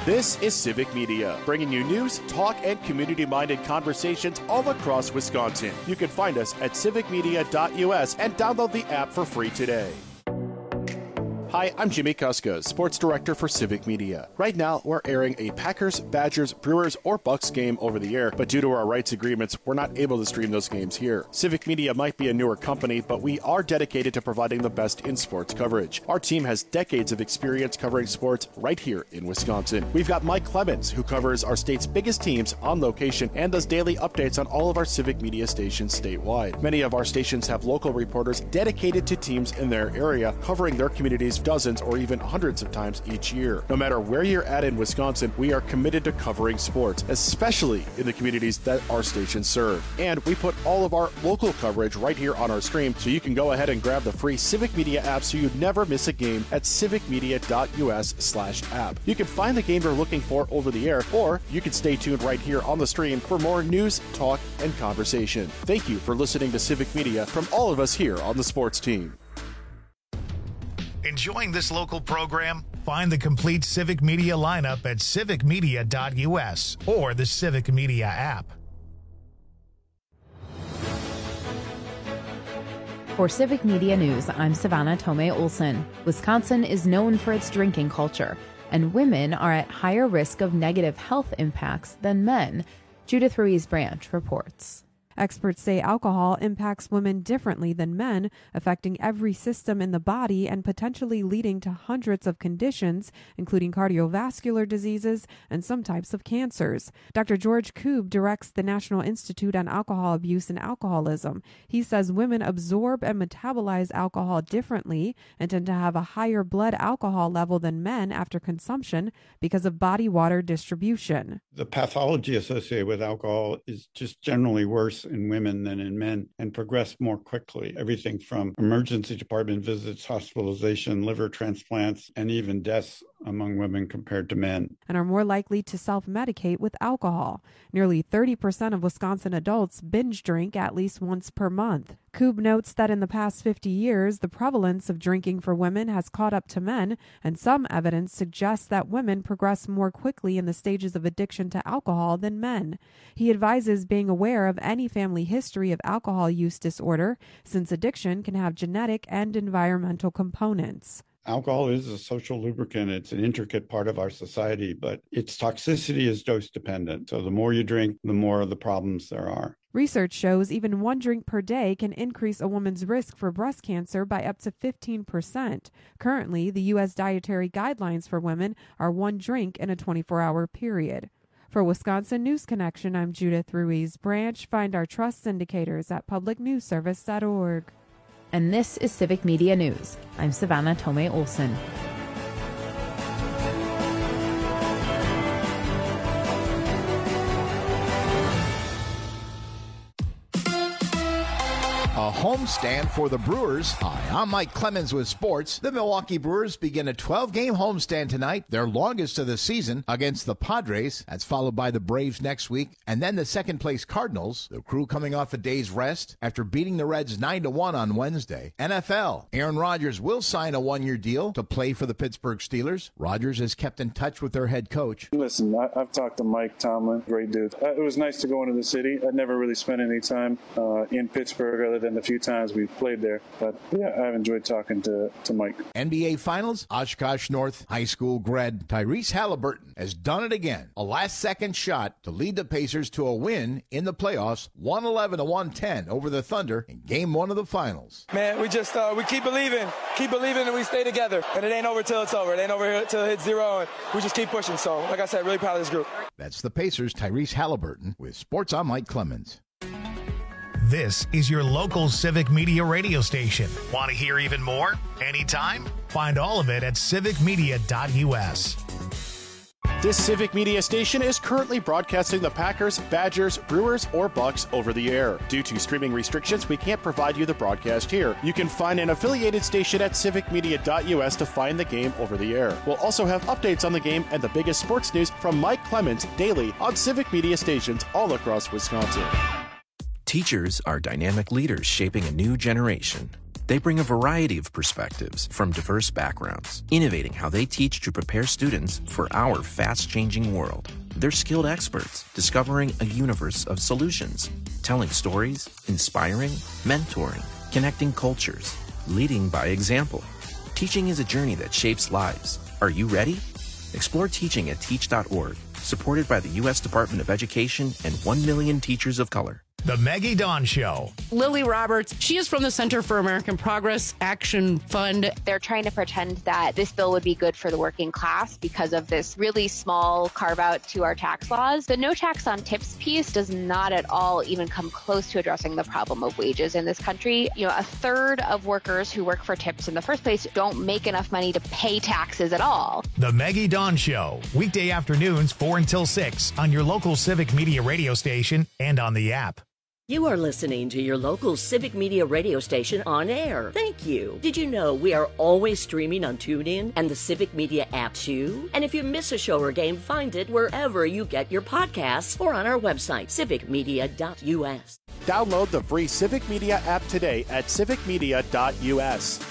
This is Civic Media, bringing you news, talk, and community-minded conversations all across Wisconsin. You can find us at civicmedia.us and download the app for free today. Hi, I'm Jimmy Kuska, Sports Director for Civic Media. Right now, we're airing a Packers, Badgers, Brewers, or Bucks game over the air, but due to our rights agreements, we're not able to stream those games here. Civic Media might be a newer company, but we are dedicated to providing the best in sports coverage. Our team has decades of experience covering sports right here in Wisconsin. We've got Mike Clemens, who covers our state's biggest teams on location and does daily updates on all of our Civic Media stations statewide. Many of our stations have local reporters dedicated to teams in their area, covering their communities dozens or even hundreds of times each year. No matter where you're at in Wisconsin, we are committed to covering sports, especially in the communities that our stations serve. And we put all of our local coverage right here on our stream, so you can go ahead and grab the free Civic Media app so you never miss a game at civicmedia.us/app. You can find the game you're looking for over the air, or you can stay tuned right here on the stream for more news, talk, and conversation. Thank you for listening to Civic Media from all of us here on the sports team. Enjoying this local program? Find the complete Civic Media lineup at civicmedia.us or the Civic Media app. For Civic Media News, I'm Savannah Tomei Olson. Wisconsin is known for its drinking culture, and women are at higher risk of negative health impacts than men. Judith Ruiz-Branch reports. Experts say alcohol impacts women differently than men, affecting every system in the body and potentially leading to hundreds of conditions, including cardiovascular diseases and some types of cancers. Dr. George Koob directs the National Institute on Alcohol Abuse and Alcoholism. He says women absorb and metabolize alcohol differently and tend to have a higher blood alcohol level than men after consumption because of body water distribution. The pathology associated with alcohol is just generally worse in women than in men and progress more quickly. Everything from emergency department visits, hospitalization, liver transplants, and even deaths among women compared to men. And are more likely to self-medicate with alcohol. Nearly 30% of Wisconsin adults binge drink at least once per month. Koob notes that in the past 50 years, the prevalence of drinking for women has caught up to men, and some evidence suggests that women progress more quickly in the stages of addiction to alcohol than men. He advises being aware of any family history of alcohol use disorder, since addiction can have genetic and environmental components. Alcohol is a social lubricant. It's an intricate part of our society, but its toxicity is dose dependent. So the more you drink, the more of the problems there are. Research shows even one drink per day can increase a woman's risk for breast cancer by up to 15%. Currently, the U.S. dietary guidelines for women are one drink in a 24-hour period. For Wisconsin News Connection, I'm Judith Ruiz-Branch. Find our trust indicators at publicnewsservice.org. And this is Civic Media News. I'm Savannah Tomei Olson. A homestand for the Brewers. Hi, I'm Mike Clemens with sports. The Milwaukee Brewers begin a 12-game homestand tonight, their longest of the season, against the Padres. That's followed by the Braves next week, and then the second-place Cardinals. The Crew coming off a day's rest after beating the Reds 9-1 on Wednesday. NFL. Aaron Rodgers will sign a one-year deal to play for the Pittsburgh Steelers. Rodgers has kept in touch with their head coach. Listen, I've talked to Mike Tomlin, great dude. It was nice to go into the city. I'd never really spent any time in Pittsburgh other than the few times we've played there. But yeah, I've enjoyed talking to Mike. NBA Finals, Oshkosh North High School grad Tyrese Halliburton has done it again. A last-second shot to lead the Pacers to a win in the playoffs, 111-110 over the Thunder in Game 1 of the Finals. Man, we just we keep believing, and we stay together. And it ain't over till it's over. It ain't over till it hits zero, and we just keep pushing. So, like I said, really proud of this group. That's the Pacers' Tyrese Halliburton with Sports. I'm Mike Clemens. This is your local Civic Media radio station. Want to hear even more? Anytime? Find all of it at civicmedia.us. This Civic Media station is currently broadcasting the Packers, Badgers, Brewers, or Bucks over the air. Due to streaming restrictions, we can't provide you the broadcast here. You can find an affiliated station at civicmedia.us to find the game over the air. We'll also have updates on the game and the biggest sports news from Mike Clemens daily on Civic Media stations all across Wisconsin. Teachers are dynamic leaders shaping a new generation. They bring a variety of perspectives from diverse backgrounds, innovating how they teach to prepare students for our fast-changing world. They're skilled experts, discovering a universe of solutions, telling stories, inspiring, mentoring, connecting cultures, leading by example. Teaching is a journey that shapes lives. Are you ready? Explore teaching at teach.org, supported by the U.S. Department of Education and 1 million teachers of color. The Maggie Dawn Show. Lily Roberts, she is from the Center for American Progress Action Fund. They're trying to pretend that this bill would be good for the working class because of this really small carve out to our tax laws. The no tax on tips piece does not at all even come close to addressing the problem of wages in this country. You know, a third of workers who work for tips in the first place don't make enough money to pay taxes at all. The Maggie Dawn Show, weekday afternoons 4 until 6 on your local Civic Media radio station and on the app. You are listening to your local Civic Media radio station on air. Thank you. Did you know we are always streaming on TuneIn and the Civic Media app too? And if you miss a show or game, find it wherever you get your podcasts or on our website, civicmedia.us. Download the free Civic Media app today at civicmedia.us.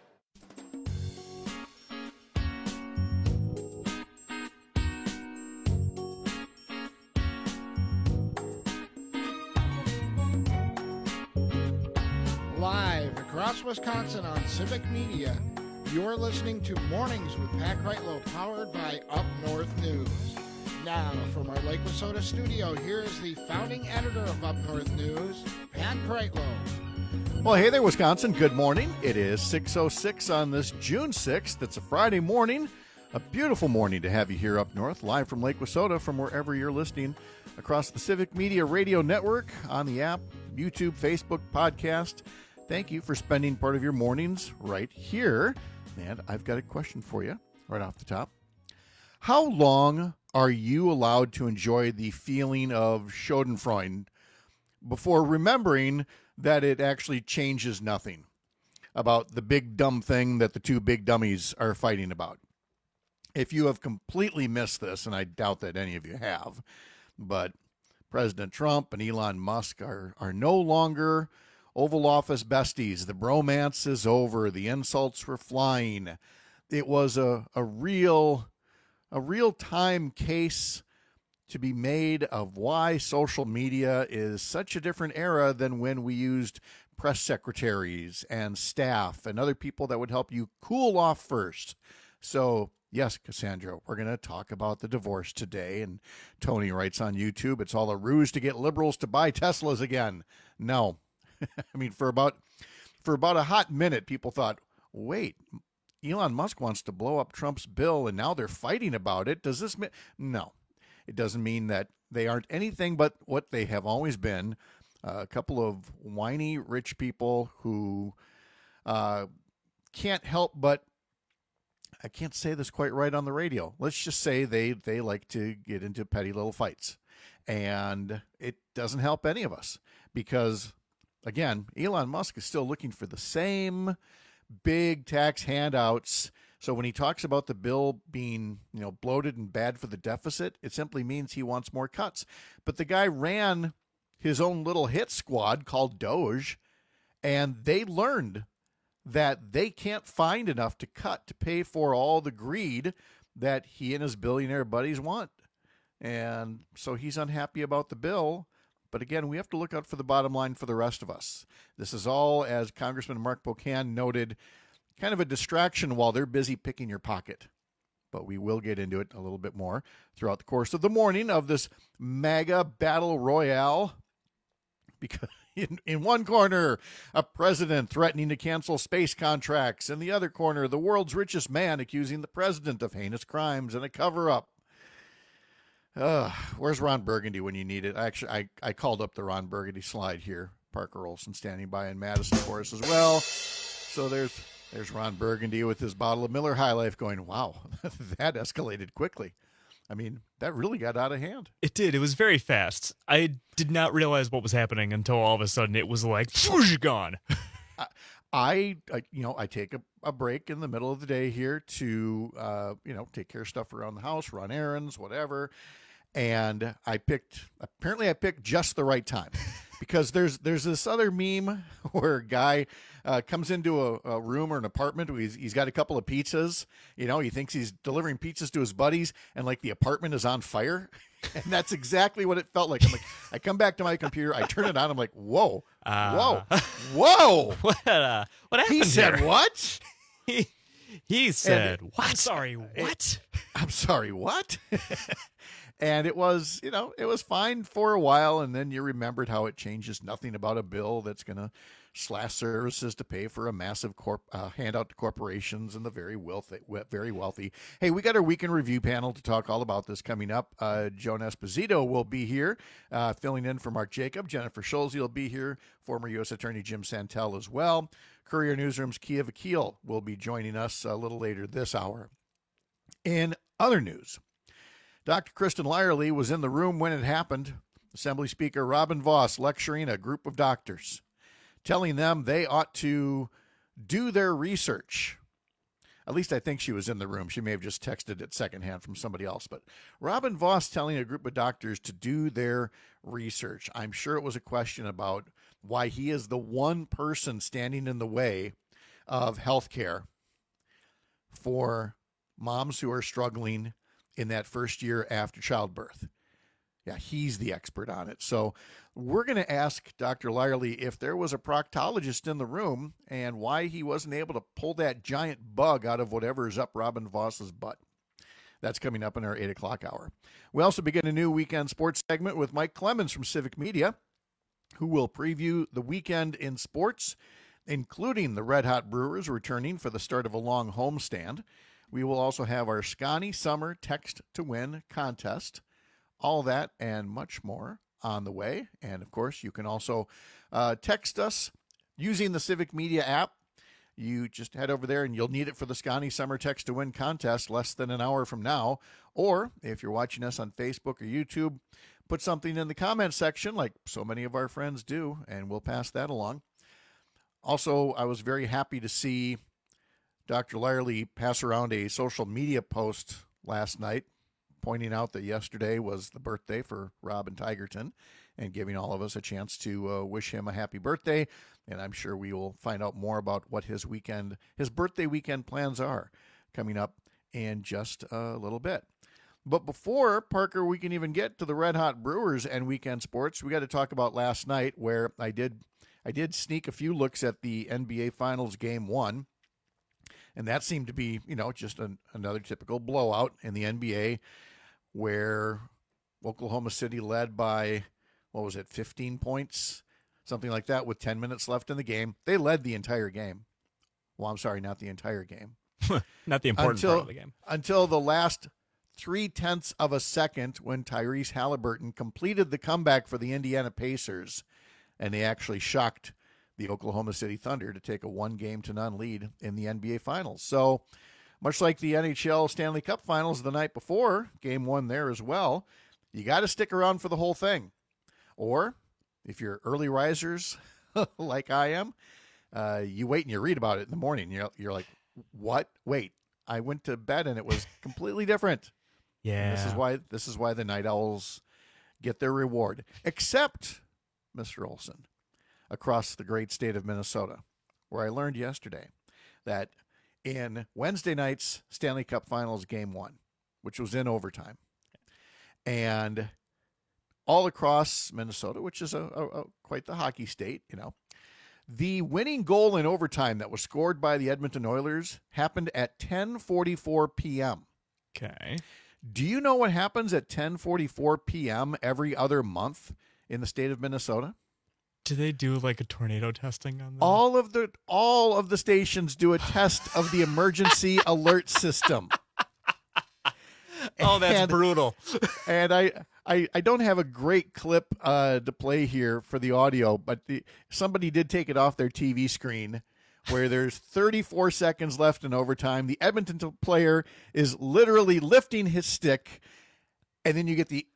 Live across Wisconsin on Civic Media, you're listening to Mornings with Pat Kreitlow, powered by Up North News. Now, from our Lake Wissota studio, here is the founding editor of Up North News, Pat Kreitlow. Well, hey there, Wisconsin. Good morning. It is 6:06 on this June 6th. It's a Friday morning. A beautiful morning to have you here up north, live from Lake Wissota, from wherever you're listening across the Civic Media Radio Network, on the app, YouTube, Facebook, podcast. Thank you for spending part of your mornings right here. And I've got a question for you right off the top. How long are you allowed to enjoy the feeling of schadenfreude before remembering that it actually changes nothing about the big dumb thing that the two big dummies are fighting about? If you have completely missed this, and I doubt that any of you have, but President Trump and Elon Musk are no longer Oval Office besties. The bromance is over. The insults were flying. It was a real time case to be made of why social media is such a different era than when we used press secretaries and staff and other people that would help you cool off first. So, yes, Cassandra, we're going to talk about the divorce today. And Tony writes on YouTube, it's all a ruse to get liberals to buy Teslas again. No. I mean, for about a hot minute, people thought, wait, Elon Musk wants to blow up Trump's bill, and now they're fighting about it. Does this mean? No, it doesn't mean that they aren't anything but what they have always been, a couple of whiny rich people who can't help but, I can't say this quite right on the radio. Let's just say they like to get into petty little fights, and it doesn't help any of us because, again, Elon Musk is still looking for the same big tax handouts. So when he talks about the bill being, bloated and bad for the deficit, it simply means he wants more cuts. But the guy ran his own little hit squad called Doge, and they learned that they can't find enough to cut to pay for all the greed that he and his billionaire buddies want. And so he's unhappy about the bill. But again, we have to look out for the bottom line for the rest of us. This is all, as Congressman Mark Pocan noted, kind of a distraction while they're busy picking your pocket. But we will get into it a little bit more throughout the course of the morning of this MAGA battle royale. Because in one corner, a president threatening to cancel space contracts. In the other corner, the world's richest man accusing the president of heinous crimes and a cover-up. Where's Ron Burgundy when you need it? Actually, I called up the Ron Burgundy slide here. Parker Olson standing by in Madison for us as well. So there's Ron Burgundy with his bottle of Miller High Life going, wow, that escalated quickly. I mean, that really got out of hand. It did. It was very fast. I did not realize what was happening until all of a sudden it was like, whoosh, gone. I take a break in the middle of the day here to, take care of stuff around the house, run errands, whatever. And I picked just the right time because there's this other meme where a guy comes into a room or an apartment where he's got a couple of pizzas. He thinks he's delivering pizzas to his buddies, and like the apartment is on fire. And that's exactly what it felt like. I'm like, I come back to my computer, I turn it on, I'm like, whoa. What happened? He said here? what? He said what? I'm sorry, what? I'm sorry, what? And it was, it was fine for a while, and then you remembered how it changes nothing about a bill that's going to slash services to pay for a massive handout to corporations and the very wealthy. Hey, we got our weekend review panel to talk all about this coming up. Joan Esposito will be here, filling in for Mark Jacob. Jennifer Schulze will be here. Former U.S. Attorney Jim Santel as well. Courier Newsroom's Kia Vakil will be joining us a little later this hour. In other news, Dr. Kristen Lyerly was in the room when it happened. Assembly Speaker Robin Vos lecturing a group of doctors, telling them they ought to do their research. At least I think she was in the room. She may have just texted it secondhand from somebody else. But Robin Vos telling a group of doctors to do their research. I'm sure it was a question about why he is the one person standing in the way of health care for moms who are struggling in that first year after childbirth. Yeah, he's the expert on it. So we're going to ask Dr. Lyerly if there was a proctologist in the room and why he wasn't able to pull that giant bug out of whatever is up Robin Voss's butt. That's coming up in our 8 o'clock hour. We also begin a new weekend sports segment with Mike Clemens from Civic Media, who will preview the weekend in sports, including the Red Hot Brewers returning for the start of a long homestand. We will also have our Scotty Summer Text to Win contest. All that and much more on the way. And, of course, you can also text us using the Civic Media app. You just head over there, and you'll need it for the Scotty Summer Text to Win contest less than an hour from now. Or if you're watching us on Facebook or YouTube, put something in the comment section like so many of our friends do, and we'll pass that along. Also, I was very happy to see Dr. Lyerly pass around a social media post last night pointing out that yesterday was the birthday for Robin Tigerton and giving all of us a chance to wish him a happy birthday. And I'm sure we will find out more about what his birthday weekend plans are coming up in just a little bit. But before, Parker, we can even get to the Red Hot Brewers and weekend sports, we got to talk about last night where I did sneak a few looks at the NBA Finals Game 1. And that seemed to be, just another typical blowout in the NBA where Oklahoma City led by, 15 points? Something like that with 10 minutes left in the game. They led the entire game. Well, I'm sorry, not the entire game. Not the important part of the game. Until the last 0.3 of a second when Tyrese Halliburton completed the comeback for the Indiana Pacers, and they actually shocked the Oklahoma City Thunder to take a 1-0 lead in the NBA Finals. So much like the NHL Stanley Cup Finals the night before, Game 1 there as well, you got to stick around for the whole thing. Or if you're early risers like I am, you wait and you read about it in the morning. You're like, what? Wait, I went to bed and it was completely different. Yeah. And this is why the Night Owls get their reward. Except, Mr. Olson, across the great state of Minnesota, where I learned yesterday that in Wednesday night's Stanley Cup Finals Game 1, which was in overtime, and all across Minnesota, which is quite the hockey state, the winning goal in overtime that was scored by the Edmonton Oilers happened at 10:44 p.m. Okay. Do you know what happens at 10:44 p.m. every other month in the state of Minnesota? Do they do like a tornado testing on that? All of the stations do a test of the emergency alert system. Oh, that's brutal. And I don't have a great clip to play here for the audio, but somebody did take it off their TV screen where there's 34 seconds left in overtime. The Edmonton player is literally lifting his stick, and then you get the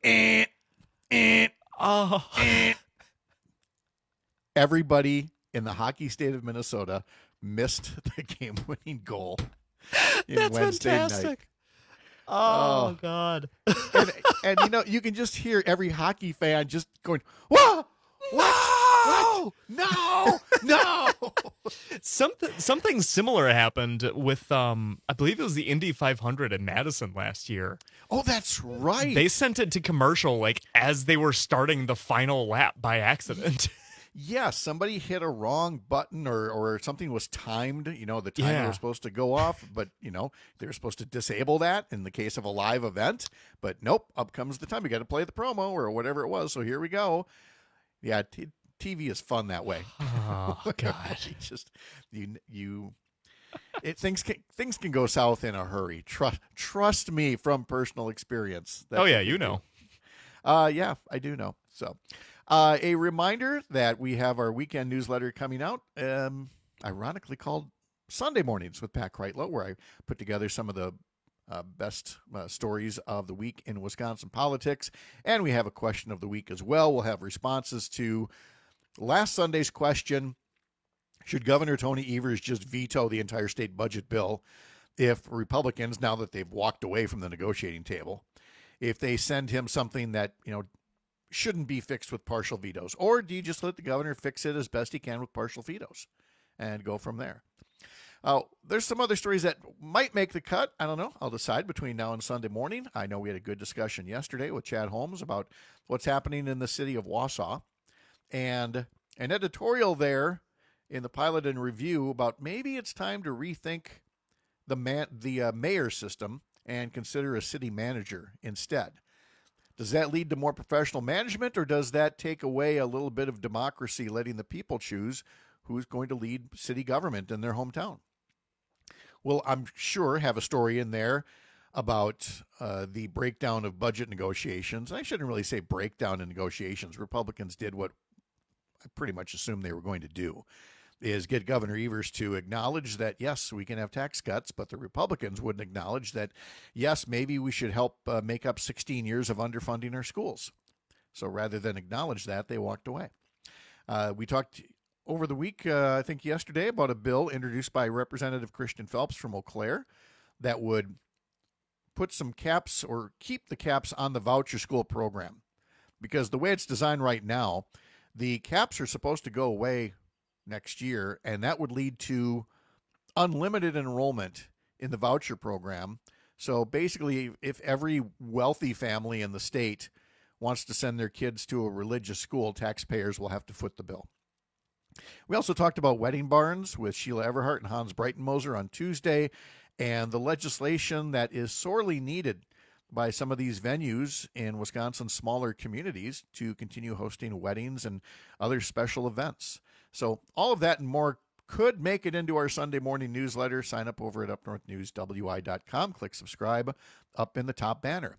Everybody in the hockey state of Minnesota missed the game-winning goal in That's Wednesday fantastic. night. Oh, God. And you can just hear every hockey fan just going, whoa, what? No, No. Something similar happened with I believe it was the Indy 500 in Madison last year. Oh, that's right. They sent it to commercial like as they were starting the final lap by accident. Yeah, somebody hit a wrong button or something was timed, the time they were supposed to go off, but, they were supposed to disable that in the case of a live event. But nope, up comes the time. You got to play the promo or whatever it was. So here we go. Yeah, TV is fun that way. Oh, God. It's just, things can go south in a hurry. Trust me from personal experience. Oh, yeah, you know. Yeah, I do know. So. A reminder that we have our weekend newsletter coming out, ironically called Sunday Mornings with Pat Kreitlow, where I put together some of the best stories of the week in Wisconsin politics. And we have a question of the week as well. We'll have responses to last Sunday's question, should Governor Tony Evers just veto the entire state budget bill if Republicans, now that they've walked away from the negotiating table, if they send him something that, shouldn't be fixed with partial vetoes? Or do you just let the governor fix it as best he can with partial vetoes and go from there? There's some other stories that might make the cut. I don't know. I'll decide between now and Sunday morning. I know we had a good discussion yesterday with Chad Holmes about what's happening in the city of Wausau, and an editorial there in the Pilot and Review about maybe it's time to rethink the mayor system and consider a city manager instead. Does that lead to more professional management, or does that take away a little bit of democracy, letting the people choose who's going to lead city government in their hometown? We'll, I'm sure, have a story in there about the breakdown of budget negotiations. I shouldn't really say breakdown in negotiations. Republicans did what I pretty much assumed they were going to do, is get Governor Evers to acknowledge that, yes, we can have tax cuts, but the Republicans wouldn't acknowledge that, yes, maybe we should help make up 16 years of underfunding our schools. So rather than acknowledge that, they walked away. We talked over the week, I think yesterday, about a bill introduced by Representative Christian Phelps from Eau Claire that would put some caps or keep the caps on the voucher school program. Because the way it's designed right now, the caps are supposed to go away next year, and that would lead to unlimited enrollment in the voucher program. So basically, if every wealthy family in the state wants to send their kids to a religious school, taxpayers will have to foot the bill. We also talked about wedding barns with Sheila Everhart and Hans Breitenmoser on Tuesday, and the legislation that is sorely needed by some of these venues in Wisconsin's smaller communities to continue hosting weddings and other special events. So all of that and more could make it into our Sunday morning newsletter. Sign up over at upnorthnewswi.com. Click subscribe up in the top banner.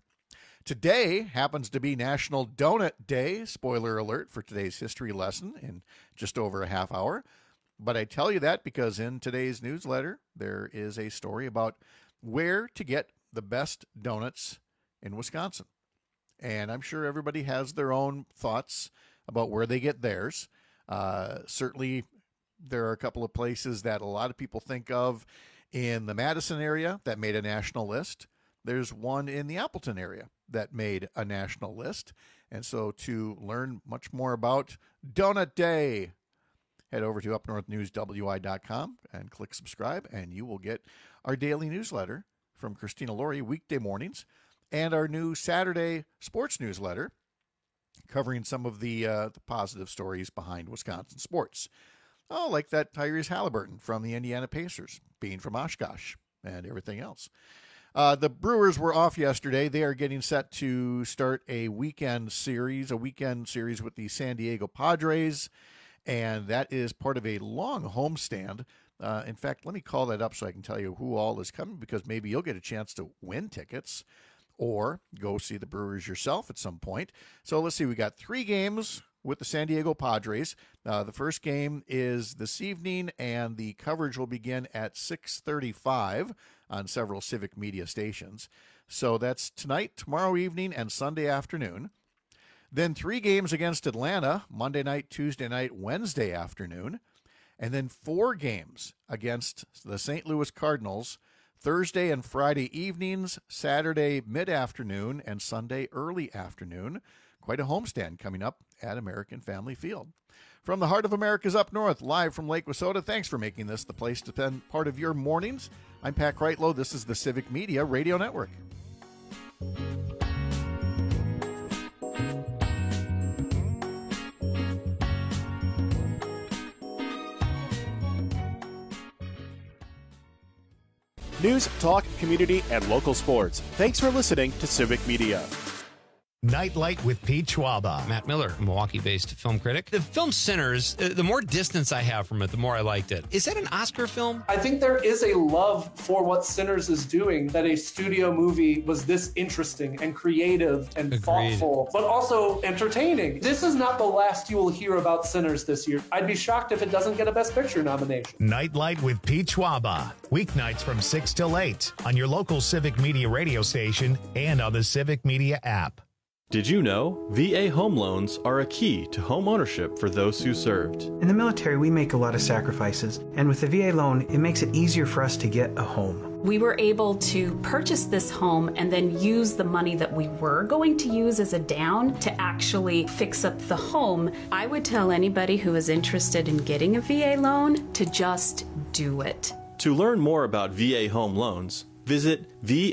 Today happens to be National Donut Day. Spoiler alert for today's history lesson in just over a half hour. But I tell you that because in today's newsletter, there is a story about where to get the best donuts in Wisconsin. And I'm sure everybody has their own thoughts about where they get theirs. Certainly, there are a couple of places that a lot of people think of in the Madison area that made a national list. There's one in the Appleton area that made a national list. And so to learn much more about Donut Day, head over to upnorthnewswi.com and click subscribe, and you will get our daily newsletter from Christina Laurie weekday mornings and our new Saturday sports newsletter covering some of the positive stories behind Wisconsin sports. Oh, like that Tyrese Halliburton from the Indiana Pacers, being from Oshkosh, and everything else. The Brewers were off yesterday. They are getting set to start a weekend series with the San Diego Padres, and that is part of a long homestand. In fact, let me call that up so I can tell you who all is coming, because maybe you'll get a chance to win tickets or go see the Brewers yourself at some point. So let's see. We got 3 games with the San Diego Padres. The first game is this evening, and the coverage will begin at 6:35 on several Civic Media stations. So that's tonight, tomorrow evening, and Sunday afternoon. Then 3 games against Atlanta, Monday night, Tuesday night, Wednesday afternoon. And then 4 games against the St. Louis Cardinals, Thursday and Friday evenings, Saturday mid-afternoon, and Sunday early afternoon. Of quite a homestand coming up at American Family Field. From the heart of America's up north, live from Lake Wissota, thanks for making this the place to spend part of your mornings. I'm Pat Kreitlow. This is the Civic Media Radio Network. News, talk, community, and local sports. Thanks for listening to Civic Media. Nightlight with Pete Schwaba. Matt Miller, Milwaukee-based film critic. The film Sinners, the more distance I have from it, the more I liked it. Is that an Oscar film? I think there is a love for what Sinners is doing, that a studio movie was this interesting and creative and thoughtful, but also entertaining. This is not the last you will hear about Sinners this year. I'd be shocked if it doesn't get a Best Picture nomination. Nightlight with Pete Schwaba. Weeknights from 6 till 8 on your local Civic Media radio station and on the Civic Media app. Did you know VA home loans are a key to home ownership for those who served? In the military, we make a lot of sacrifices, and with the VA loan, it makes it easier for us to get a home. We were able to purchase this home and then use the money that we were going to use as a down to actually fix up the home. I would tell anybody who is interested in getting a VA loan to just do it. To learn more about VA home loans, visit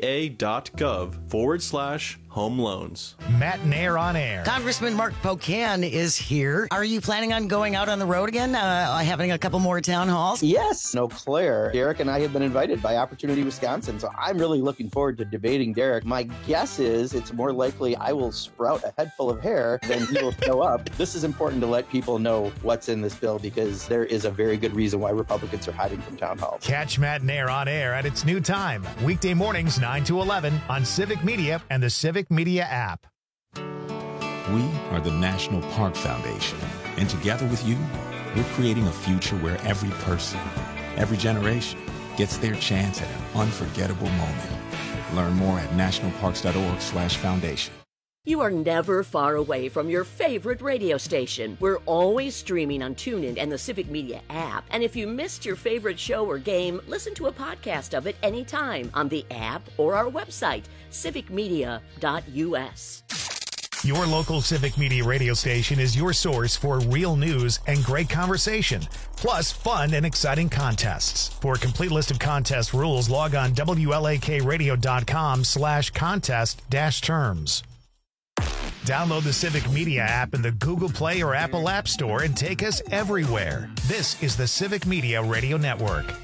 va.gov/home loans. Matt Nair on air. Congressman Mark Pocan is here. Are you planning on going out on the road again, having a couple more town halls? Yes. Eau Claire. Derek and I have been invited by Opportunity Wisconsin, so I'm really looking forward to debating Derek. My guess is it's more likely I will sprout a head full of hair than he will show up. This is important to let people know what's in this bill because there is a very good reason why Republicans are hiding from town halls. Catch Matt Nair on air at its new time, weekday mornings 9 to 11 on Civic Media and the Civic Media app. We are the National Park Foundation, and together with you, we're creating a future where every person, every generation, gets their chance at an unforgettable moment. Learn more at nationalparks.org/foundation. You are never far away from your favorite radio station. We're always streaming on TuneIn and the Civic Media app. And if you missed your favorite show or game, listen to a podcast of it anytime on the app or our website, civicmedia.us. Your local Civic Media radio station is your source for real news and great conversation, plus fun and exciting contests. For a complete list of contest rules, log on WLAKradio.com/contest-terms. Download the Civic Media app in the Google Play or Apple App Store and take us everywhere. This is the Civic Media Radio Network.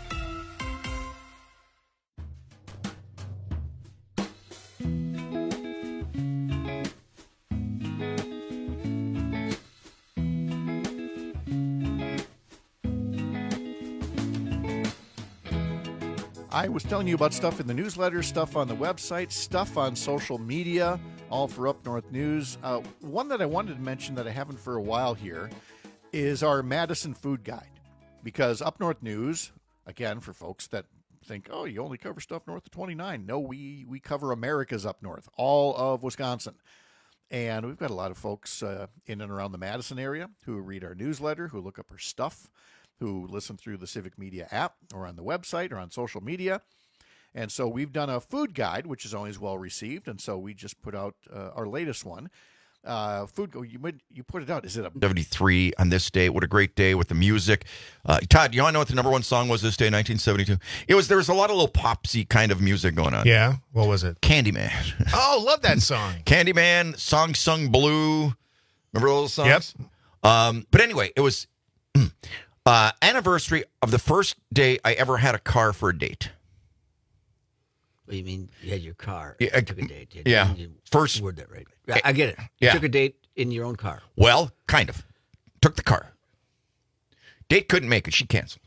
I was telling you about stuff in the newsletter, stuff on the website, stuff on social media, all for Up North News. One that I wanted to mention that I haven't for a while here is our Madison Food Guide. Because Up North News, again, for folks that think, oh, you only cover stuff north of 29. No, we cover America's up north, all of Wisconsin. And we've got a lot of folks in and around the Madison area who read our newsletter, who look up our stuff, who listen through the Civic Media app or on the website or on social media. And so we've done a food guide, which is always well received. And so we just put out our latest one. Food, you put it out. Is it a 73 on this day? What a great day with the music. Todd, you want to know what the number one song was this day, 1972? There was a lot of little popsy kind of music going on. Yeah, what was it? Candyman. Oh, love that song. Candyman, Song Sung Blue. Remember those songs? Yep. But anyway, it was anniversary of the first day I ever had a car for a date. What do you mean you had your car? Yeah, You took a date. Yeah. First word that right. I get it. You Yeah. took a date in your own car. Well, kind of. Took the car. Date couldn't make it. She canceled.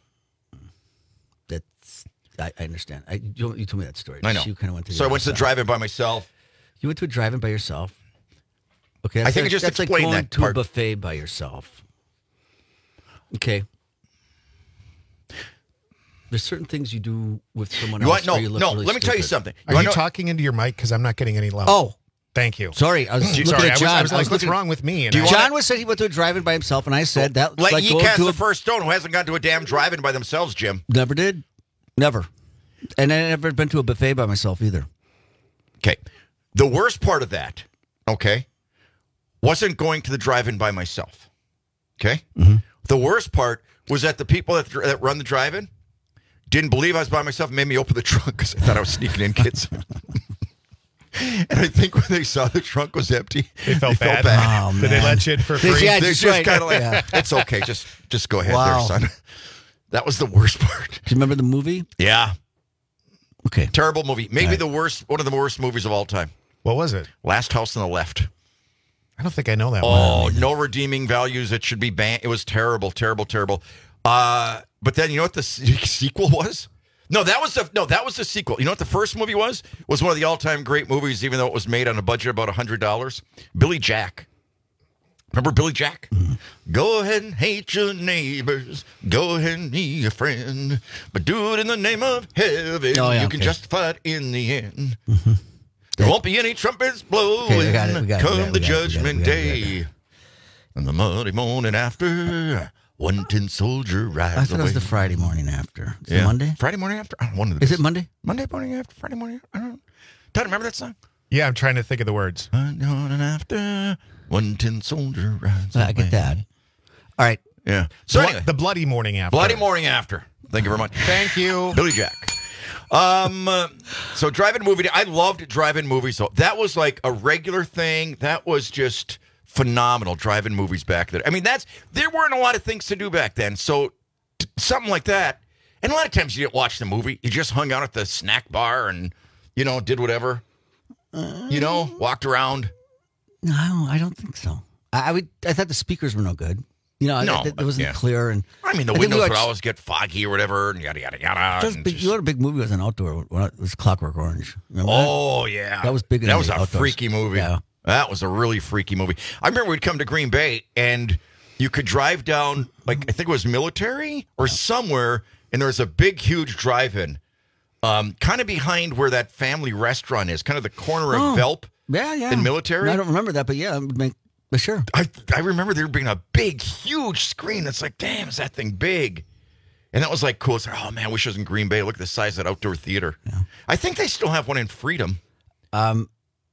I understand. You told me that story. I know. You kind of went to. So I went to the drive-in by myself. You went to a drive-in by yourself. Okay. I think I just that's explained like going that to part. a buffet by yourself. Okay. There's certain things you do with someone else. No, where you look really let me tell you stupid. something. Are you talking into your mic? Because I'm not getting any love. Oh. Thank you. Sorry, I was looking Sorry, at John. I was like, what's wrong with me? And John was saying he went to a drive-in by himself, and I said that. Let like ye going cast to the a, first stone who hasn't gone to a damn drive-in by themselves, Jim. Never did. Never. And I never been to a buffet by myself either. Okay. The worst part of that, okay, wasn't going to the drive-in by myself. Okay? Mm-hmm. The worst part was that the people that run the drive-in didn't believe I was by myself and made me open the trunk because they thought I was sneaking in kids. And I think when they saw the trunk was empty, they felt bad. Oh, Did they let you in for free? Yeah, They're just kind of like, it's okay. Just go ahead there, son. That was the worst part. Do you remember the movie? Yeah. Okay. Terrible movie. Maybe one of the worst movies of all time. What was it? Last House on the Left. I don't think I know that one. Oh, no redeeming values. It should be banned. It was terrible, terrible, terrible. But then you know what the sequel was? No, that was the sequel. You know what the first movie was? Was one of the all-time great movies, even though it was made on a budget of about $100. Billy Jack. Remember Billy Jack? Mm-hmm. Go ahead and hate your neighbors. Go ahead and be a friend. But do it in the name of heaven. Oh, yeah, you can justify it in the end. Mm-hmm. There won't be any trumpets blowing. We got it. Come the judgment day. And the Monday morning after, one tin soldier rides away. I thought it was the Friday morning after. Is it Yeah. Monday? Friday morning after? I don't know, one of the Is it Monday? Monday morning after, Friday morning. I don't know. Todd, remember that song? Yeah, I'm trying to think of the words. Monday morning after, one tin soldier rides away. I get that. All right. Yeah. So anyway, The Bloody Morning After. Bloody Morning After. Thank you very much. Thank you. Billy Jack. So drive-in movie. I loved drive-in movies. So that was like a regular thing. That was just phenomenal. Drive-in movies back then. I mean, there weren't a lot of things to do back then. So something like that. And a lot of times you didn't watch the movie. You just hung out at the snack bar and did whatever. Walked around. No, I don't think so. I thought the speakers were no good. It wasn't clear. And I mean, the windows would always get foggy or whatever, and yada, yada, yada. A big movie was an outdoor. It was Clockwork Orange. Remember Oh, that? yeah. That was big. That was a outdoors. freaky movie. Yeah. That was a really freaky movie. I remember we'd come to Green Bay, and you could drive down, I think it was Military or somewhere, and there was a big, huge drive-in, kind of behind where that family restaurant is, kind of the corner of Velp and Military. I don't remember that, but yeah, it would make... But sure. I remember there being a big, huge screen that's like, damn, is that thing big? And that was like cool. It's like, oh, man, I wish I was in Green Bay. Look at the size of that outdoor theater. Yeah. I think they still have one in Freedom. Don't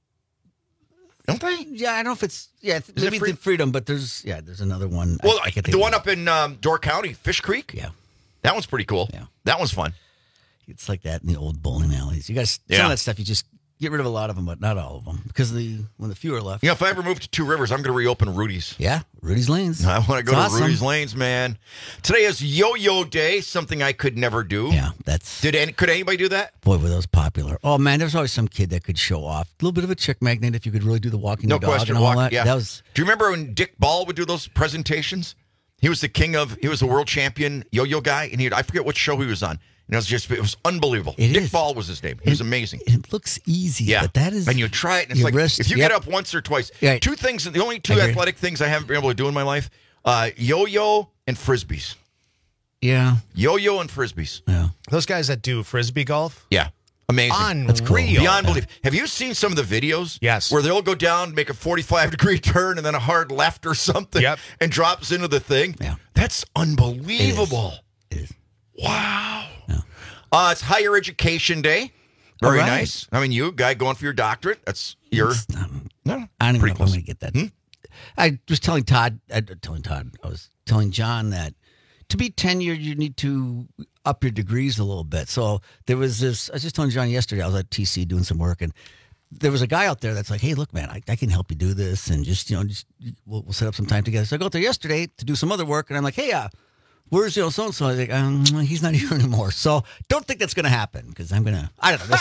they? Yeah, I don't know if it's... Yeah, maybe it's in Freedom, but there's another one. Well, the one up in Door County, Fish Creek? Yeah. That one's pretty cool. Yeah. That one's fun. It's like that in the old bowling alleys. You guys, some of that stuff, you just... Get rid of a lot of them, but not all of them, because when the few are left. If I ever move to Two Rivers, I'm going to reopen Rudy's. Yeah, Rudy's Lanes. I want to go to Rudy's Lanes, man. Today is Yo-Yo Day, something I could never do. Yeah, that's... Could anybody do that? Boy, were those popular. Oh, man, there's always some kid that could show off. A little bit of a chick magnet if you could really do the walking the dog question. and all that. Yeah. That was... Do you remember when Dick Ball would do those presentations? He was he was a world champion yo-yo guy, and I forget what show he was on. And it was unbelievable. Dick Ball was his name. He was amazing. It looks easy, but that is... And you try it, and it's like, if you get up once or twice, two things, the only two athletic things I haven't been able to do in my life, yo-yo and Frisbees. Yeah. Yo-yo and Frisbees. Yeah. Those guys that do Frisbee golf? Yeah. Amazing. Unreal. That's cool. Beyond belief. Have you seen some of the videos? Yes. Where they'll go down, make a 45-degree turn, and then a hard left or something, and drops into the thing? Yeah. That's unbelievable. It is. Wow. Yeah. It's Higher Education Day. Very right. nice. I mean, you, guy going for your doctorate, that's your... I don't even know if I'm going to get that. I was telling Todd, I was telling John that to be tenured, you need to up your degrees a little bit. So there was this, I was just telling John yesterday, I was at TC doing some work, and there was a guy out there that's like, hey, look, man, I can help you do this, and we'll set up some time together. So I go out there yesterday to do some other work, and I'm like, hey, where's so-and-so? I was like, he's not here anymore. So don't think that's going to happen, because I don't know, let's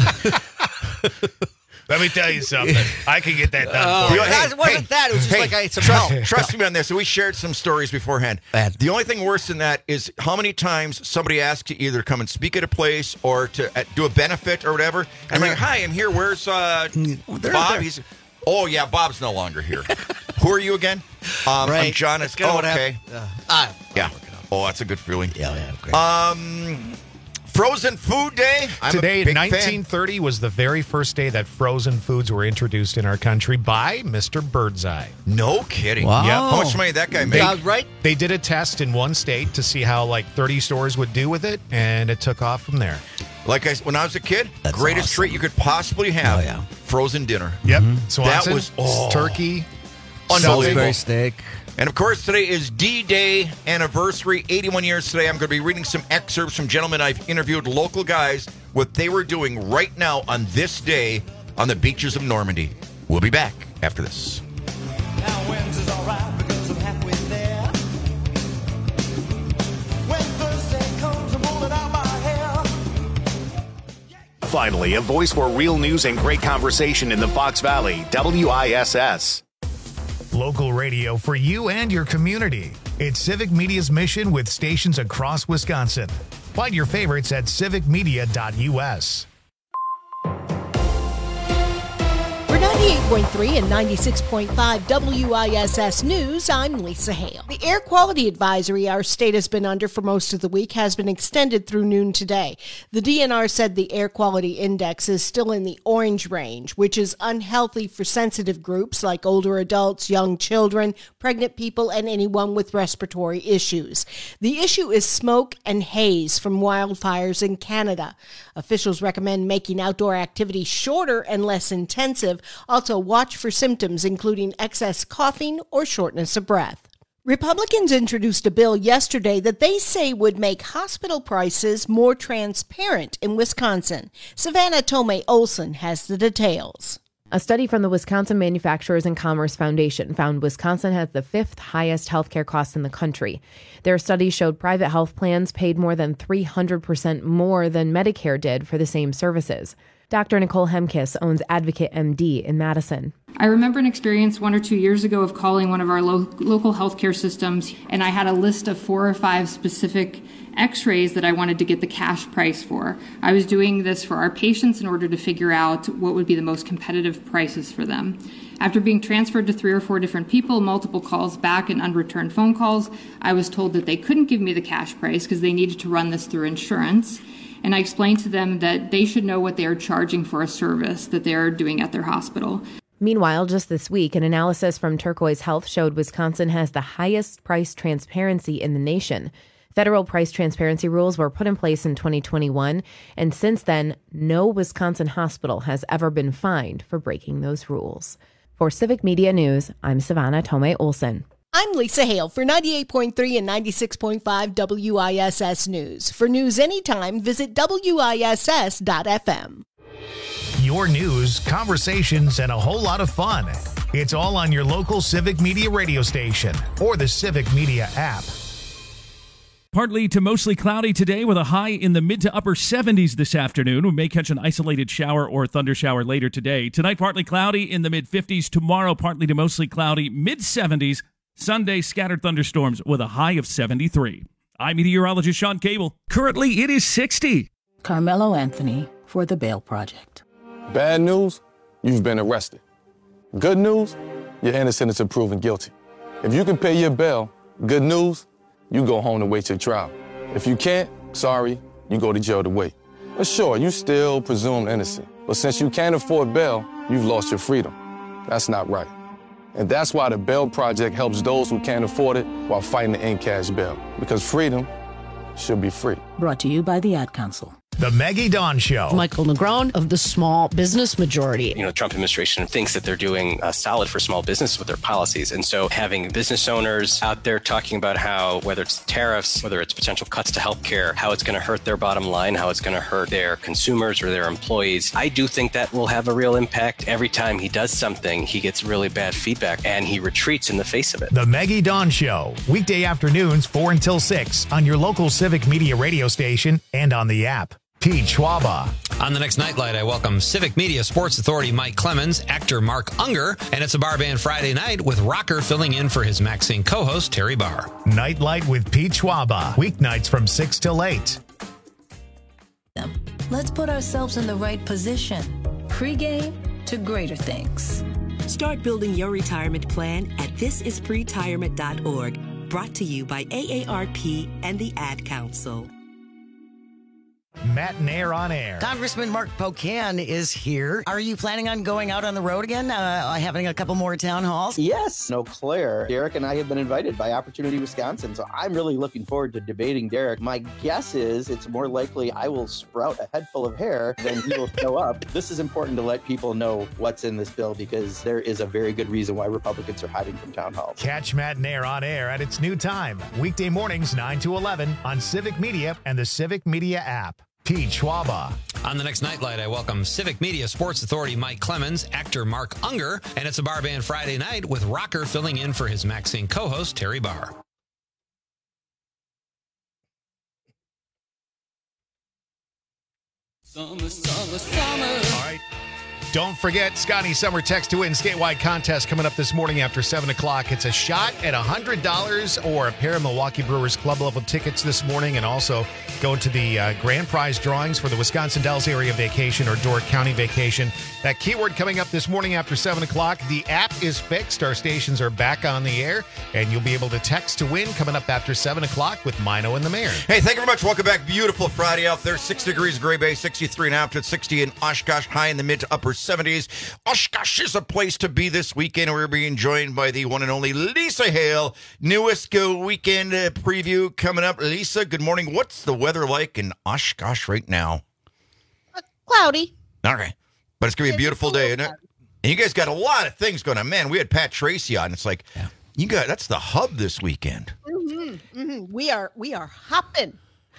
see. Let me tell you something. I can get that done for you. It wasn't that. It was just like I had some help. Trust me on this. So we shared some stories beforehand. The only thing worse than that is how many times somebody asks you either to come and speak at a place or to do a benefit or whatever. And I'm like, hi, I'm here. Where's Bob? Oh, yeah, Bob's no longer here. Who are you again? Right. I'm John. That's kind of okay. Yeah. Oh, that's a good feeling. Yeah, great. Frozen Food Day. Today, 1930 was the very first day that frozen foods were introduced in our country by Mr. Birdseye. No kidding. Wow. Yep. How much money did that guy make? Yeah, right. They did a test in one state to see how 30 stores would do with it, and it took off from there. When I was a kid, That's greatest awesome. treat you could possibly have, frozen dinner. Yep. Mm-hmm. Swanson, that was turkey. Salisbury steak. And of course, today is D-Day anniversary, 81 years today. I'm going to be reading some excerpts from gentlemen I've interviewed, local guys, what they were doing right now on this day on the beaches of Normandy. We'll be back after this. Now Wednesday's all right because I'm halfway there. When Thursday comes, I'm pulling out my hair. Finally, a voice for real news and great conversation in the Fox Valley, WISS. Local radio for you and your community. It's Civic Media's mission with stations across Wisconsin. Find your favorites at civicmedia.us. For 98.3 and 96.5 WISS News, I'm Lisa Hale. The air quality advisory our state has been under for most of the week has been extended through noon today. The DNR said the air quality index is still in the orange range, which is unhealthy for sensitive groups like older adults, young children, pregnant people, and anyone with respiratory issues. The issue is smoke and haze from wildfires in Canada. Officials recommend making outdoor activities shorter and less intensive. Also, watch for symptoms including excess coughing or shortness of breath. Republicans introduced a bill yesterday that they say would make hospital prices more transparent in Wisconsin. Savannah Tomei Olson has the details. A study from the Wisconsin Manufacturers and Commerce Foundation found Wisconsin has the 5th highest healthcare costs in the country. Their study showed private health plans paid more than 300% more than Medicare did for the same services. Dr. Nicole Hemkiss owns Advocate MD in Madison. I remember an experience 1 or 2 years ago of calling one of our local healthcare systems, and I had a list of 4 or 5 specific x-rays that I wanted to get the cash price for. I was doing this for our patients in order to figure out what would be the most competitive prices for them. After being transferred to 3 or 4 different people, multiple calls back and unreturned phone calls, I was told that they couldn't give me the cash price because they needed to run this through insurance. And I explained to them that they should know what they are charging for a service that they are doing at their hospital. Meanwhile, just this week, an analysis from Turquoise Health showed Wisconsin has the highest price transparency in the nation. Federal price transparency rules were put in place in 2021, and since then, no Wisconsin hospital has ever been fined for breaking those rules. For Civic Media News, I'm Savannah Tomei Olson. I'm Lisa Hale for 98.3 and 96.5 WISS News. For news anytime, visit WISS.FM. Your news, conversations, and a whole lot of fun. It's all on your local Civic Media radio station or the Civic Media app. Partly to mostly cloudy today with a high in the mid to upper 70s this afternoon. We may catch an isolated shower or thunder shower later today. Tonight, partly cloudy in the mid 50s. Tomorrow, partly to mostly cloudy, mid 70s. Sunday, scattered thunderstorms with a high of 73. I'm meteorologist Sean Cable. Currently, it is 60. Carmelo Anthony for the Bail Project. Bad news, you've been arrested. Good news, you're innocent until proven guilty. If you can pay your bail, good news, you go home to wait your trial. If you can't, sorry, you go to jail to wait. But sure, you still presumed innocent. But since you can't afford bail, you've lost your freedom. That's not right. And that's why the Bail Project helps those who can't afford it while fighting to end cash bail. Because freedom should be free. Brought to you by the Ad Council. The Maggie Dawn Show. Michael Negron of the Small Business Majority. The Trump administration thinks that they're doing solid for small business with their policies. And so having business owners out there talking about how, whether it's tariffs, whether it's potential cuts to healthcare, how it's going to hurt their bottom line, how it's going to hurt their consumers or their employees, I do think that will have a real impact. Every time he does something, he gets really bad feedback and he retreats in the face of it. The Maggie Dawn Show. Weekday afternoons 4 until 6 on your local Civic Media radio station and on the app. Pete Schwaba. On the next Nightlight, I welcome Civic Media Sports Authority Mike Clemens, actor Mark Unger, and it's a bar band Friday night with Rocker filling in for his Maxine co-host Terry Barr. Nightlight with Pete Schwaba. Weeknights from 6 till 8. Let's put ourselves in the right position. Pre-game to greater things. Start building your retirement plan at thisispretirement.org. Brought to you by AARP and the Ad Council. Matt and Air on Air. Congressman Mark Pocan is here. Are you planning on going out on the road again? Having a couple more town halls? Yes, Eau Claire. Derek and I have been invited by Opportunity Wisconsin, so I'm really looking forward to debating Derek. My guess is it's more likely I will sprout a head full of hair than he will show up. This is important to let people know what's in this bill because there is a very good reason why Republicans are hiding from town halls. Catch Matt and Air on Air at its new time, weekday mornings 9 to 11 on Civic Media and the Civic Media app. Pete Schwaba. On the next Nightlight, I welcome Civic Media Sports Authority Mike Clemens, actor Mark Unger, and it's a Bar Band Friday night with Rocker filling in for his Maxine co-host Terry Barr. Summer, summer, summer. All right. Don't forget, Scotty Summer Text to Win statewide contest coming up this morning after 7 o'clock. It's a shot at $100 or a pair of Milwaukee Brewers club level tickets this morning, and also go to the grand prize drawings for the Wisconsin Dells area vacation or Door County vacation. That keyword coming up this morning after 7 o'clock. The app is fixed. Our stations are back on the air, and you'll be able to text to win coming up after 7 o'clock with Mino and the Mayor. Hey, thank you very much. Welcome back. Beautiful Friday out there. 6 degrees Gray Bay, 63 and out to 60 in Oshkosh, high in the mid to upper 70s. Oshkosh is a place to be this weekend. We're being joined by the one and only Lisa Hale. Newest weekend preview coming up. Lisa, good morning. What's the weather like in Oshkosh right now? Cloudy. All right. But it's going to be a beautiful day, isn't it? And you guys got a lot of things going on. Man, we had Pat Tracy on. It's like, that's the hub this weekend. We are hopping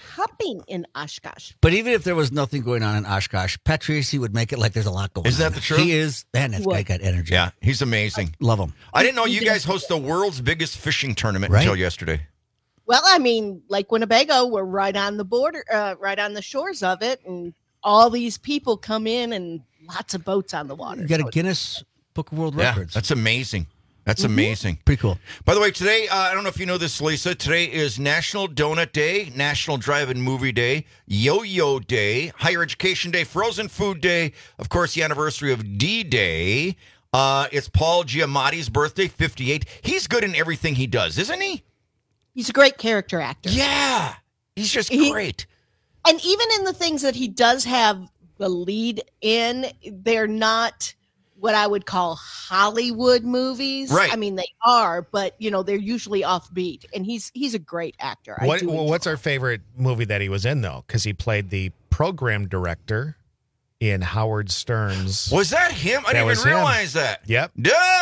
in Oshkosh. But even if there was nothing going on in Oshkosh, Pat Tracy would make it like there's a lot going on. Is that the truth? He is. Man, that guy got energy. Yeah, he's amazing. Love him. I didn't know you guys host the world's biggest fishing tournament until yesterday. Well, I mean, Lake Winnebago, we're right on the border, right on the shores of it, and all these people come in and lots of boats on the water. You got a Guinness Book of World Records. That's amazing. That's amazing. Pretty cool. By the way, today, I don't know if you know this, Lisa, today is National Donut Day, National Drive-In Movie Day, Yo-Yo Day, Higher Education Day, Frozen Food Day, of course, the anniversary of D-Day. It's Paul Giamatti's birthday, 58. He's good in everything he does, isn't he? He's a great character actor. Yeah. He's just great. And even in the things that he does have the lead in, they're not what I would call Hollywood movies. Right. I mean, they are, but they're usually offbeat. And he's a great actor. What's our favorite movie that he was in, though? Because he played the program director in Howard Stern's. Was that him? I didn't even realize that. Yep.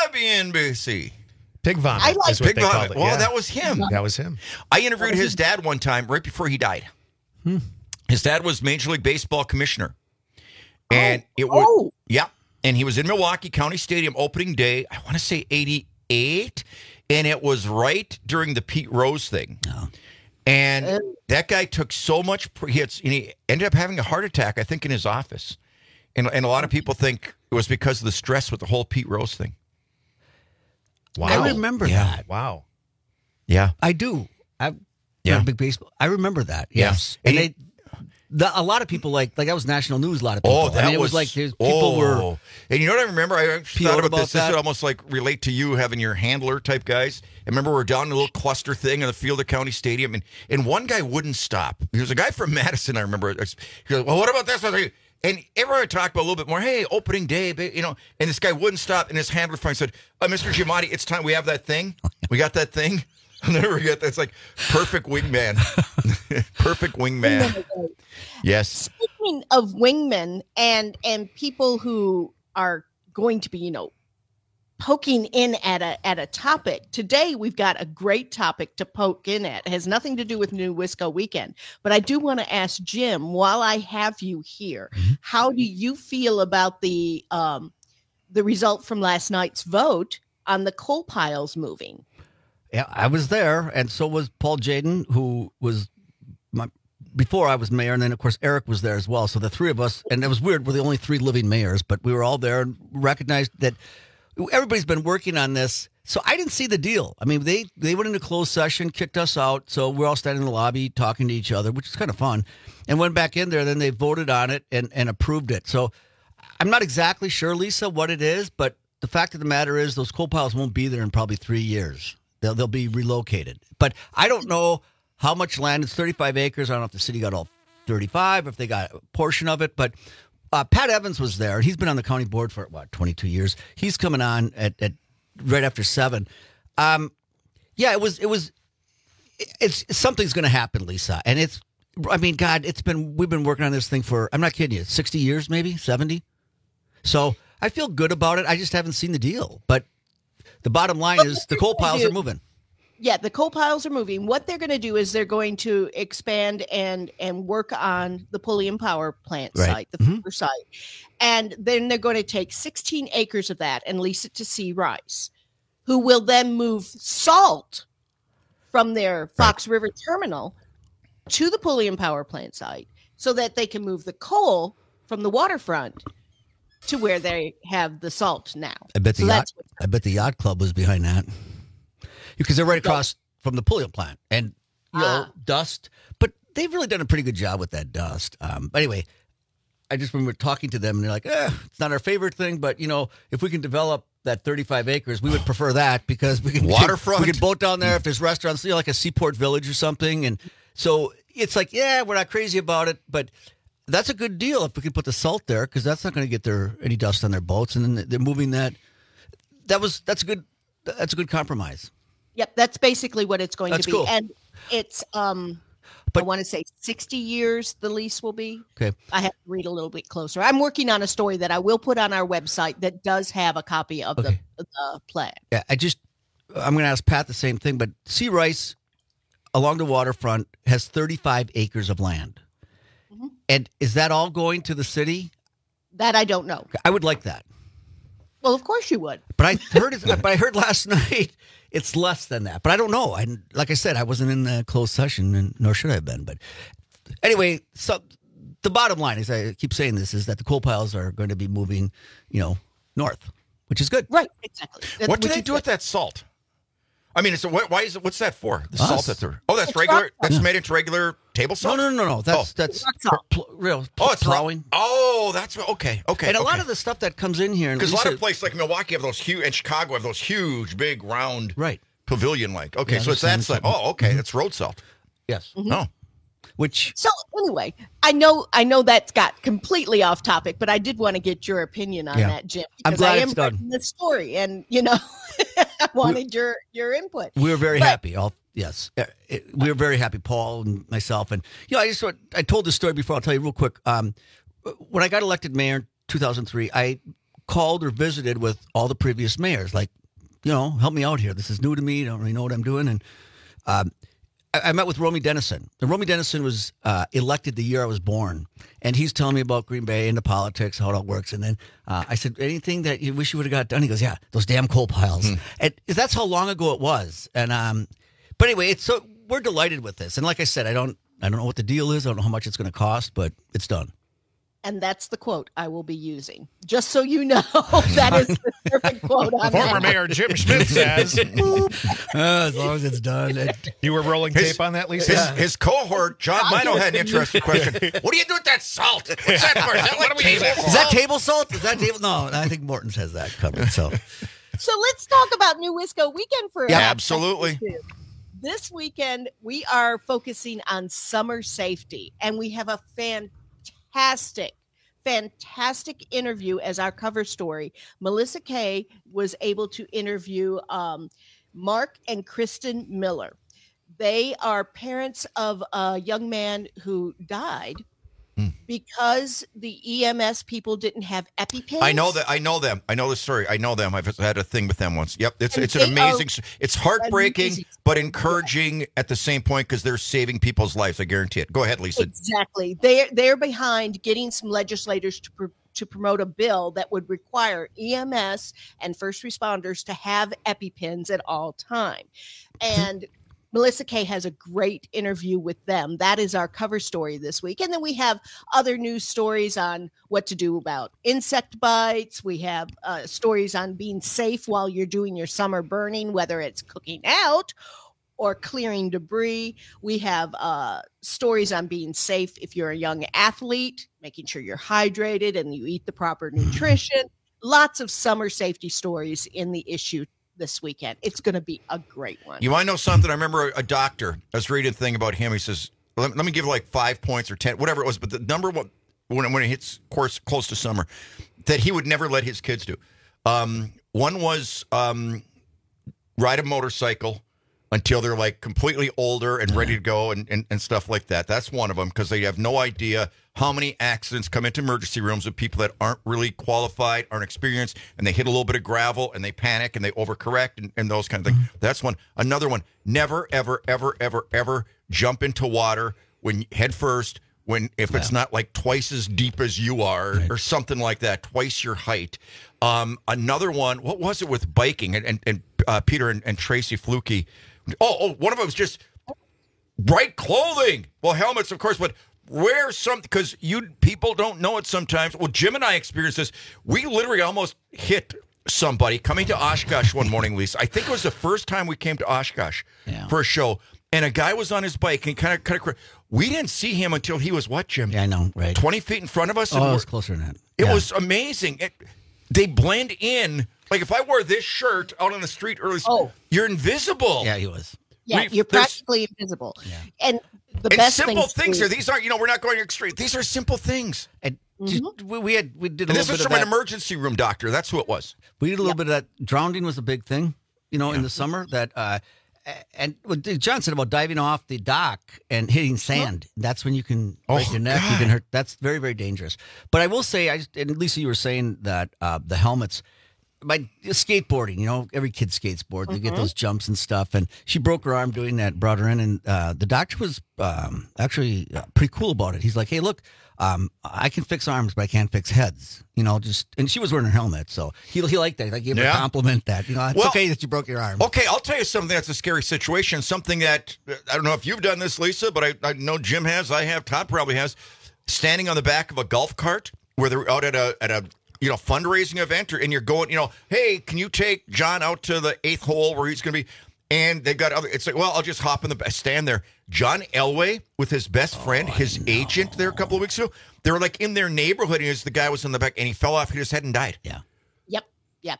WNBC. Pig Vomit is what Pig they Vomit. called it. Well, Yeah. that was him. That was him. I interviewed his dad one time right before he died. His dad was Major League Baseball commissioner. And it was, and he was in Milwaukee County Stadium opening day, I want to say 88, and it was right during the Pete Rose thing. And that guy took so much, he ended up having a heart attack, I think, in his office. And a lot of people think it was because of the stress with the whole Pete Rose thing. Wow. I remember that. Wow. Yeah. I do. I'm a big baseball. I remember that. Yes. And a lot of people that was national news. A lot of people. It was like people were. And you know what I remember? I thought about this. That. This would almost like relate to you having your handler type guys. I remember we're down in a little cluster thing in the field of County Stadium, and one guy wouldn't stop. He was a guy from Madison. I remember. He goes, "Well, what about this?" And everyone would talk about a little bit more. Hey, opening day, and this guy wouldn't stop. And his handler finally said, "Mr. Giamatti, it's time. We have that thing. We got that thing." I'll never forget that. It's like perfect wingman. Perfect wingman. Yes. Speaking of wingmen and people who are going to be, poking in at a topic. Today, we've got a great topic to poke in at. It has nothing to do with New Wisco Weekend. But I do want to ask Jim, while I have you here, how do you feel about the result from last night's vote on the coal piles moving? Yeah, I was there, and so was Paul Jaden, who was before I was mayor, and then, of course, Eric was there as well. So the three of us, and it was weird, we're the only three living mayors, but we were all there and recognized that everybody's been working on this. So I didn't see the deal. I mean, they went into closed session, kicked us out, so we're all standing in the lobby talking to each other, which is kind of fun, and went back in there, then they voted on it and approved it. So I'm not exactly sure, Lisa, what it is, but the fact of the matter is those coal piles won't be there in probably 3 years. They'll be relocated. But I don't know how much land. It's 35 acres. I don't know if the city got all 35, if they got a portion of it. But Pat Evans was there. He's been on the county board for, 22 years. He's coming on at right after 7. Something's going to happen, Lisa. And we've been working on this thing for, I'm not kidding you, 60 years, maybe 70. So I feel good about it. I just haven't seen the deal. But the bottom line is the coal piles are moving. Yeah, the coal piles are moving. What they're going to do is they're going to expand and work on the Pulliam Power Plant site, the Fuller site. And then they're going to take 16 acres of that and lease it to Sea Rice, who will then move salt from their Fox River terminal to the Pulliam Power Plant site so that they can move the coal from the waterfront to where they have the salt now. I bet the yacht club was behind that. Because they're right across from the Pulliam plant and dust, but they've really done a pretty good job with that dust. But anyway, I just remember talking to them and they're like, it's not our favorite thing, but if we can develop that 35 acres, we would prefer that because we can waterfront. We can boat down there if there's restaurants, like a Seaport Village or something. And so it's like, we're not crazy about it, but that's a good deal if we can put the salt there because that's not going to get any dust on their boats. And then they're moving that. That's a good compromise. Yep, that's basically what it's going to be. Cool. And it's, I want to say 60 years the lease will be. Okay. I have to read a little bit closer. I'm working on a story that I will put on our website that does have a copy of the plan. Yeah, I'm going to ask Pat the same thing, but Sea Rice along the waterfront has 35 acres of land. Mm-hmm. And is that all going to the city? That I don't know. I would like that. Well, of course you would. But I heard last night it's less than that. But I don't know. Like I said, I wasn't in the closed session, and nor should I have been. But anyway, so the bottom line is, I keep saying this, is that the coal piles are going to be moving, north, which is good. Right, exactly. What do they do with that salt? I mean, why is it? What's that for? The salt that's there. Oh, that's regular. That's made into regular table salt. No. That's real. It's plowing. That's okay. And a lot of the stuff that comes in here, because a lot of places like Milwaukee have those huge, and Chicago have those huge, big, round, pavilion like. Okay, so it's that side. Oh, okay, it's road salt. Yes. Mm-hmm. Oh. So anyway, I know that got completely off topic, but I did want to get your opinion on that, Jim. I'm glad I am it's done. writing the story, and I wanted your input. We were very happy. Yes, we were very happy, Paul and myself, and I told this story before. I'll tell you real quick. When I got elected mayor in 2003, I called or visited with all the previous mayors, like, help me out here. This is new to me. I don't really know what I'm doing, and I met with Romy Dennison. And Romy Dennison was elected the year I was born. And he's telling me about Green Bay and the politics, how it all works. And then I said, anything that you wish you would have got done? He goes, yeah, those damn coal piles. And that's how long ago it was. And but anyway, we're delighted with this. And like I said, I don't know what the deal is. I don't know how much it's going to cost, but it's done. And that's the quote I will be using. Just so you know, that is the perfect quote on Former Mayor Jim Schmidt says, as long as it's done. You were rolling tape on that, Lisa? His cohort, John Mino, had an interesting question. What do you do with that salt? What's that for? Is that what do we use that for? Is that table salt? Is that table? No, I think Morton's has that covered. So let's talk about New Wisco Weekend for absolutely. This weekend, we are focusing on summer safety, and we have a fantastic interview as our cover story. Melissa Kay was able to interview Mark and Kristen Miller. They are parents of a young man who died because the EMS people didn't have EpiPens. I know that. I know them. I know the story. I know them. I've had a thing with them once. Yep. It's an amazing. It's heartbreaking, but encouraging at the same point because they're saving people's lives. I guarantee it. Go ahead, Lisa. Exactly. They're behind getting some legislators to promote a bill that would require EMS and first responders to have EpiPens at all time. And Melissa Kay has a great interview with them. That is our cover story this week. And then we have other news stories on what to do about insect bites. We have stories on being safe while you're doing your summer burning, whether it's cooking out or clearing debris. We have stories on being safe if you're a young athlete, making sure you're hydrated and you eat the proper nutrition. Lots of summer safety stories in the issue this weekend. It's going to be a great one. You want to know something? I remember a doctor, I was reading a thing about him. He says, let me give like 5 points or 10, whatever it was, but the number one, when it hits course close to summer, that he would never let his kids do. One was ride a motorcycle until they're like completely older and ready to go and stuff like that. That's one of them, because they have no idea how many accidents come into emergency rooms with people that aren't really qualified, aren't experienced, and they hit a little bit of gravel and they panic and they overcorrect and those kind of things. That's one. Another one, never, ever, ever, ever, ever jump into water when head first, if it's not like twice as deep as you are or something like that, twice your height. Another one, what was it with biking? And Peter and Tracy Fluke. Oh, one of them was just bright clothing. Well, helmets, of course, but wear something, because people don't know it sometimes. Well, Jim and I experienced this. We literally almost hit somebody coming to Oshkosh one morning, Lisa. I think it was the first time we came to Oshkosh for a show, and a guy was on his bike and kind of. We didn't see him until he was what, Jim? Yeah, I know, right? 20 feet in front of us. Oh, it was closer than that. It was amazing. They blend in. Like if I wore this shirt out on the street early, you're invisible. Yeah, he was. Yeah, you're practically invisible. Yeah. And the best simple things are these aren't. We're not going extreme. These are simple things. And we did a little bit this was from an emergency room doctor. That's who it was. We did a little bit of that. Drowning was a big thing, in the summer. That and what John said about diving off the dock and hitting sand. That's when you can break your neck. God. You can hurt. That's very, very dangerous. But I will say, and Lisa, you were saying that the helmets. By skateboarding, every kid skateboards. They get those jumps and stuff. And she broke her arm doing that, brought her in. And the doctor was actually pretty cool about it. He's like, hey, look, I can fix arms, but I can't fix heads. And she was wearing her helmet. So he liked that. I gave her a compliment that, it's okay that you broke your arm. Okay, I'll tell you something that's a scary situation. Something that, I don't know if you've done this, Lisa, but I know Jim has. I have. Todd probably has. Standing on the back of a golf cart where they're out at a fundraising event, and you're going, hey, can you take John out to the 8th hole where he's going to be? And they've got it's like, well, I'll just hop in stand there. John Elway with his best friend, his agent there a couple of weeks ago, they were like in their neighborhood, and the guy was in the back, and he fell off, hit his head and died. Yeah. Yep.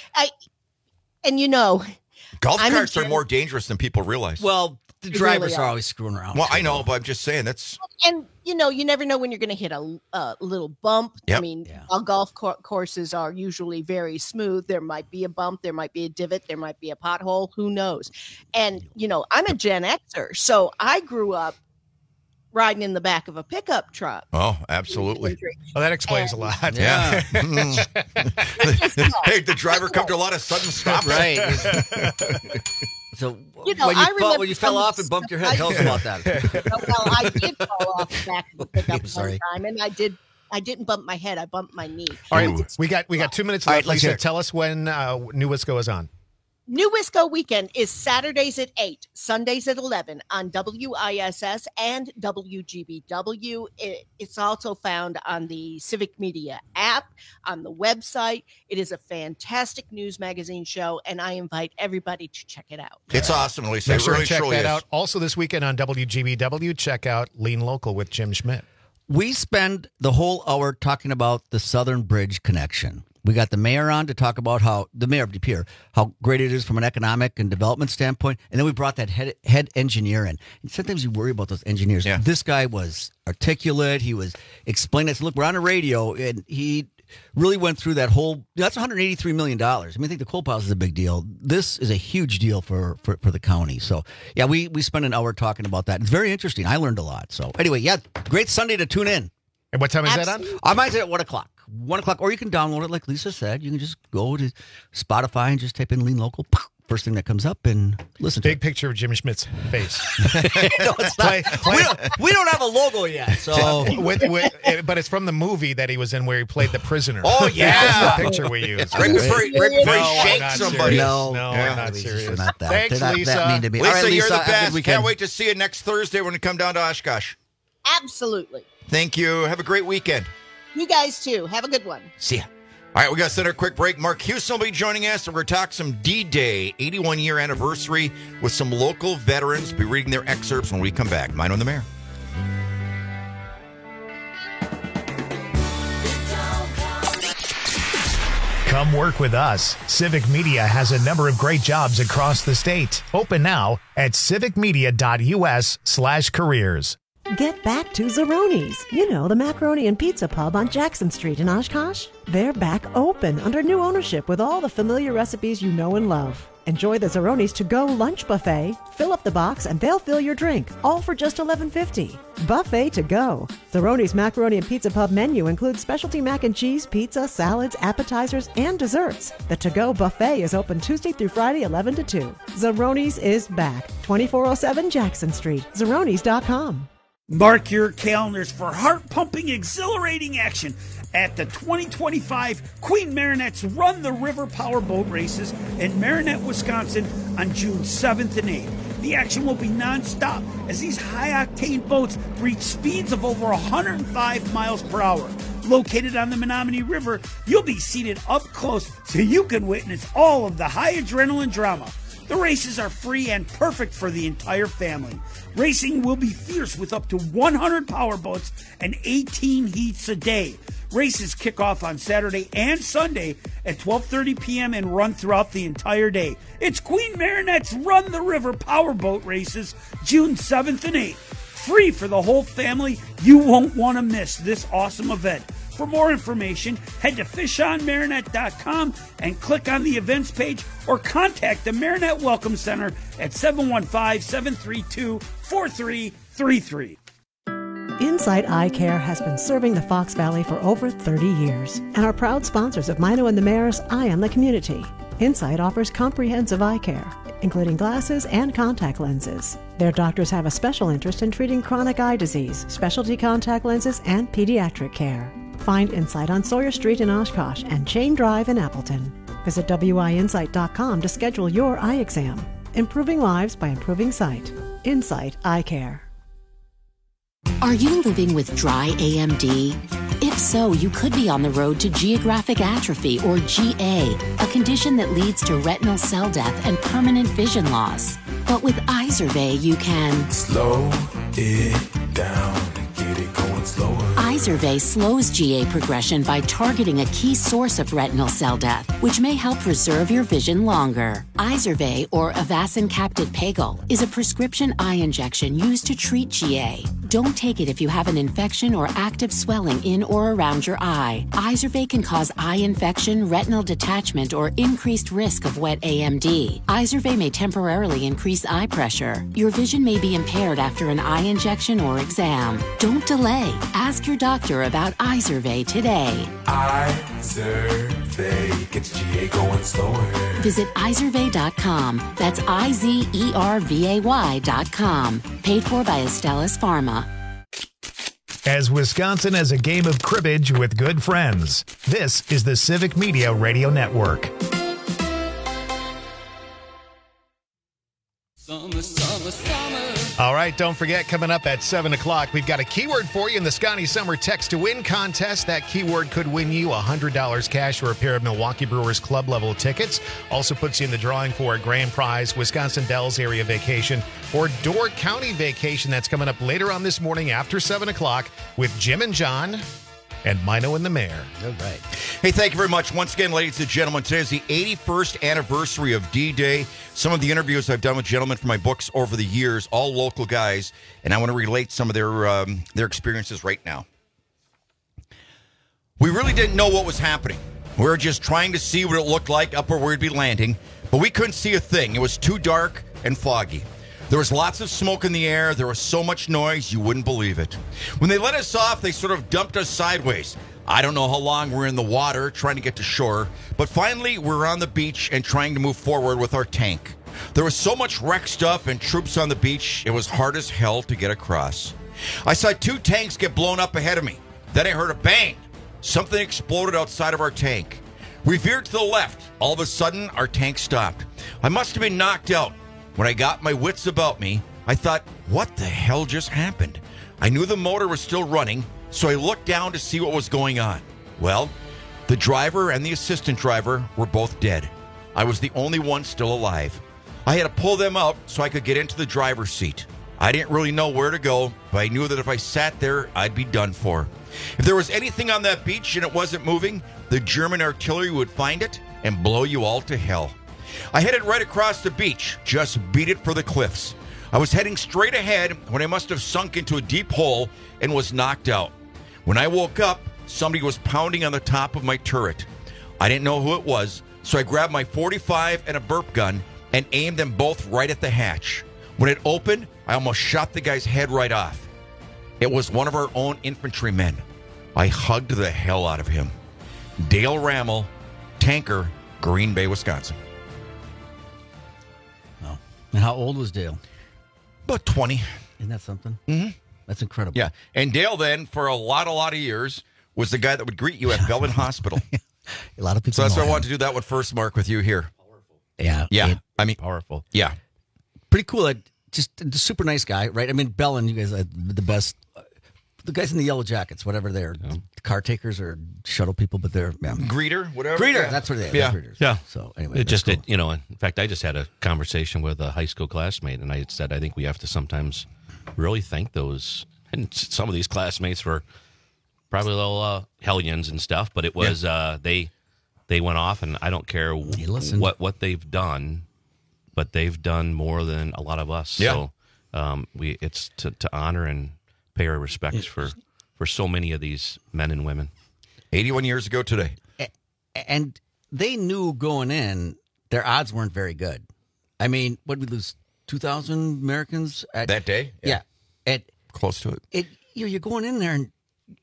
Golf carts are more dangerous than people realize. Well, the drivers are always screwing around. Well, I know, but I'm just saying that's. And you never know when you're going to hit a little bump. Yep. I mean, our golf courses are usually very smooth. There might be a bump, there might be a divot, there might be a pothole. Who knows? And I'm a Gen Xer, so I grew up riding in the back of a pickup truck. Oh, absolutely. Well, that explains a lot. Yeah. Hey, the driver come to a lot of sudden stops. Right. So when you fell off and bumped your head, tell us about that. Well, I did fall off the back of the pickup one time, and I didn't bump my head. I bumped my knee. All right, we got 2 minutes left. Lisa, tell us when New Wisco is on. New Wisco Weekend is Saturdays at 8, Sundays at 11 on WISS and WGBW. It's also found on the Civic Media app, on the website. It is a fantastic news magazine show, and I invite everybody to check it out. It's awesome, Lisa. Make sure to check that out. Also this weekend on WGBW, check out Lean Local with Jim Schmidt. We spend the whole hour talking about the Southern Bridge connection. We got the mayor on to talk about the mayor of De Pere, how great it is from an economic and development standpoint. And then we brought that head engineer in. And sometimes you worry about those engineers. Yeah. This guy was articulate. He was explaining it. So look, we're on the radio, and he really went through that whole. That's $183 million. I mean, I think the coal piles is a big deal. This is a huge deal for the county. So, yeah, we spent an hour talking about that. It's very interesting. I learned a lot. So, anyway, great Sunday to tune in. And what time is that on? Mine's at 1 o'clock. 1 o'clock, or you can download it, like Lisa said. You can just go to Spotify and just type in Lean Local. First thing that comes up, and listen to it. Big picture of Jim Schmidt's face. No, it's not. We don't have a logo yet. So, but it's from the movie that he was in where he played the prisoner. Oh, yeah. That's the picture we use. Right before he shakes somebody. No, we're not serious. Not that. Thanks, Lisa. That mean to me. Lisa, All right, Lisa, you're the best. We can't wait to see you next Thursday when we come down to Oshkosh. Absolutely. Thank you. Have a great weekend. You guys, too. Have a good one. See ya. All right, we got to send a quick break. Mark Houston will be joining us, and we're going to talk some D-Day, 81-year anniversary, with some local veterans. We'll be reading their excerpts when we come back. Mine on the Mayor. Come work with us. Civic Media has a number of great jobs across the state. Open now at civicmedia.us/careers. Get back to Zeroni's. You know, the macaroni and pizza pub on Jackson Street in Oshkosh. They're back open under new ownership with all the familiar recipes you know and love. Enjoy the Zeroni's to-go lunch buffet. Fill up the box and they'll fill your drink, all for just $11.50. Buffet to go. Zeroni's Macaroni and Pizza Pub menu includes specialty mac and cheese, pizza, salads, appetizers, and desserts. The to-go buffet is open Tuesday through Friday, 11 to 2. Zeroni's is back. 2407 Jackson Street. Zeronis.com. Mark your calendars for heart-pumping, exhilarating action at the 2025 Queen Marinette's Run the River Powerboat Races in Marinette, Wisconsin on June 7th and 8th. The action will be non-stop as these high-octane boats reach speeds of over 105 miles per hour. Located on the Menominee River, you'll be seated up close so you can witness all of the high adrenaline drama. The races are free and perfect for the entire family. Racing will be fierce with up to 100 powerboats and 18 heats a day. Races kick off on Saturday and Sunday at 12:30 p.m. and run throughout the entire day. It's Queen Marinette's Run the River Powerboat Races, June 7th and 8th. Free for the whole family. You won't want to miss this awesome event. For more information, head to fishonmarinette.com and click on the events page or contact the Marinette Welcome Center at 715-732-4333. Insight Eye Care has been serving the Fox Valley for over 30 years and are proud sponsors of Mino and the Mayor's Eye on the Community. Insight offers comprehensive eye care, including glasses and contact lenses. Their doctors have a special interest in treating chronic eye disease, specialty contact lenses, and pediatric care. Find Insight on Sawyer Street in Oshkosh and Chain Drive in Appleton. Visit WIinsight.com to schedule your eye exam. Improving lives by improving sight. Insight Eye Care. Are you living with dry AMD? If so, you could be on the road to geographic atrophy, or GA, a condition that leads to retinal cell death and permanent vision loss. But with Izervay, you can slow it down and get it going slower. Izervay slows GA progression by targeting a key source of retinal cell death, which may help preserve your vision longer. Izervay, or Avastin Capted Pagel, is a prescription eye injection used to treat GA. Don't take it if you have an infection or active swelling in or around your eye. Izervay can cause eye infection, retinal detachment, or increased risk of wet AMD. Izervay may temporarily increase eye pressure. Your vision may be impaired after an eye injection or exam. Don't delay. Ask your doctor about Izervay today. Izervay gets GA going slower. Visit Izervay.com. That's IZERVAY.com. Paid for by Astellas Pharma. As Wisconsin has a game of cribbage with good friends, this is the Civic Media Radio Network. Summer, summer, summer. All right, don't forget, coming up at 7 o'clock, we've got a keyword for you in the Scotty Summer Text to Win contest. That keyword could win you $100 cash or a pair of Milwaukee Brewers club level tickets. Also puts you in the drawing for a grand prize Wisconsin Dells area vacation or Door County vacation. That's coming up later on this morning after 7 o'clock with Jim and John and Mino and the Mayor. All right. Hey, thank you very much. Once again, ladies and gentlemen, today is the 81st anniversary of D-Day. Some of the interviews I've done with gentlemen from my books over the years, all local guys, and I want to relate some of their experiences right now. We really didn't know what was happening. We were just trying to see what it looked like up where we'd be landing, but we couldn't see a thing. It was too dark and foggy. There was lots of smoke in the air. There was so much noise, you wouldn't believe it. When they let us off, they sort of dumped us sideways. I don't know how long we're in the water trying to get to shore, but finally we're on the beach and trying to move forward with our tank. There was so much wreck stuff and troops on the beach, it was hard as hell to get across. I saw 2 tanks get blown up ahead of me. Then I heard a bang. Something exploded outside of our tank. We veered to the left. All of a sudden, our tank stopped. I must have been knocked out. When I got my wits about me, I thought, what the hell just happened? I knew the motor was still running, so I looked down to see what was going on. Well, the driver and the assistant driver were both dead. I was the only one still alive. I had to pull them out so I could get into the driver's seat. I didn't really know where to go, but I knew that if I sat there, I'd be done for. If there was anything on that beach and it wasn't moving, the German artillery would find it and blow you all to hell. I headed right across the beach, just beat it for the cliffs. I was heading straight ahead when I must have sunk into a deep hole and was knocked out. When I woke up, somebody was pounding on the top of my turret. I didn't know who it was, so I grabbed my .45 and a burp gun and aimed them both right at the hatch. When it opened, I almost shot the guy's head right off. It was one of our own infantrymen. I hugged the hell out of him. Dale Rammel, tanker, Green Bay, Wisconsin. Oh. And how old was Dale? About 20. Isn't that something? Mm-hmm. That's incredible. Yeah. And Dale then, for a lot of years, was the guy that would greet you at Bellman Hospital. A lot of people. So that's know why I him. wanted to do that one first, Mark, with you here. Yeah. Yeah. I mean, powerful. Yeah. Pretty cool. Just a super nice guy, right? I mean, Bellin, you guys are the best. The guys in the yellow jackets, whatever they're, car takers or shuttle people, but they're greeter, whatever. Greeter, Yeah. that's what they are. Yeah. They're greeters. Yeah. So anyway, It that's just, cool. in fact, I just had a conversation with a high school classmate, and I had said I think we have to sometimes really thank those, and some of these classmates were probably little hellions and stuff, but it was they went off, and I don't care what they've done, but they've done more than a lot of us. Yeah. So it's to honor and pay our respects for so many of these men and women. 81 years ago today. And they knew going in, their odds weren't very good. I mean, what did we lose? 2,000 Americans that day? Yeah. Close to it. You're going in there, and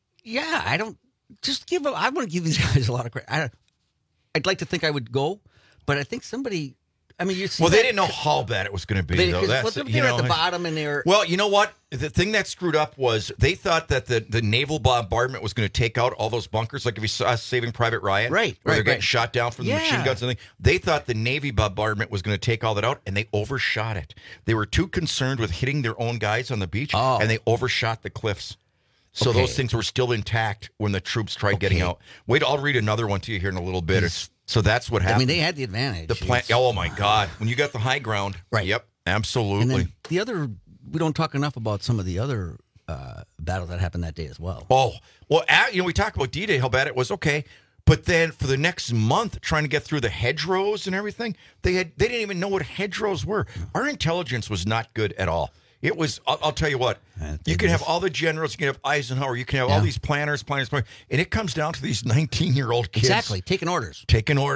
I don't just give. I want to give these guys a lot of credit. I'd like to think I would go, but I think somebody. I mean, you see. Well, they didn't know how bad it was going to be, though. They were at the bottom, and they were. Well, you know what? The thing that screwed up was they thought that the naval bombardment was going to take out all those bunkers. Like if you saw Saving Private Ryan, where they're getting shot down from the machine guns and things. They thought the Navy bombardment was going to take all that out, and they overshot it. They were too concerned with hitting their own guys on the beach, and they overshot the cliffs. So those things were still intact when the troops tried getting out. Wait, I'll read another one to you here in a little bit. So that's what happened. I mean, they had the advantage. The plan. Oh my God! When you got the high ground, right? Yep, absolutely. And then the other, we don't talk enough about some of the other battles that happened that day as well. Oh well, we talk about D-Day, how bad it was. Okay, but then for the next month, trying to get through the hedgerows and everything, they didn't even know what hedgerows were. Our intelligence was not good at all. It was. I'll tell you what. You can have all the generals. You can have Eisenhower. You can have all these planners, and it comes down to these 19-year-old kids. Exactly, taking orders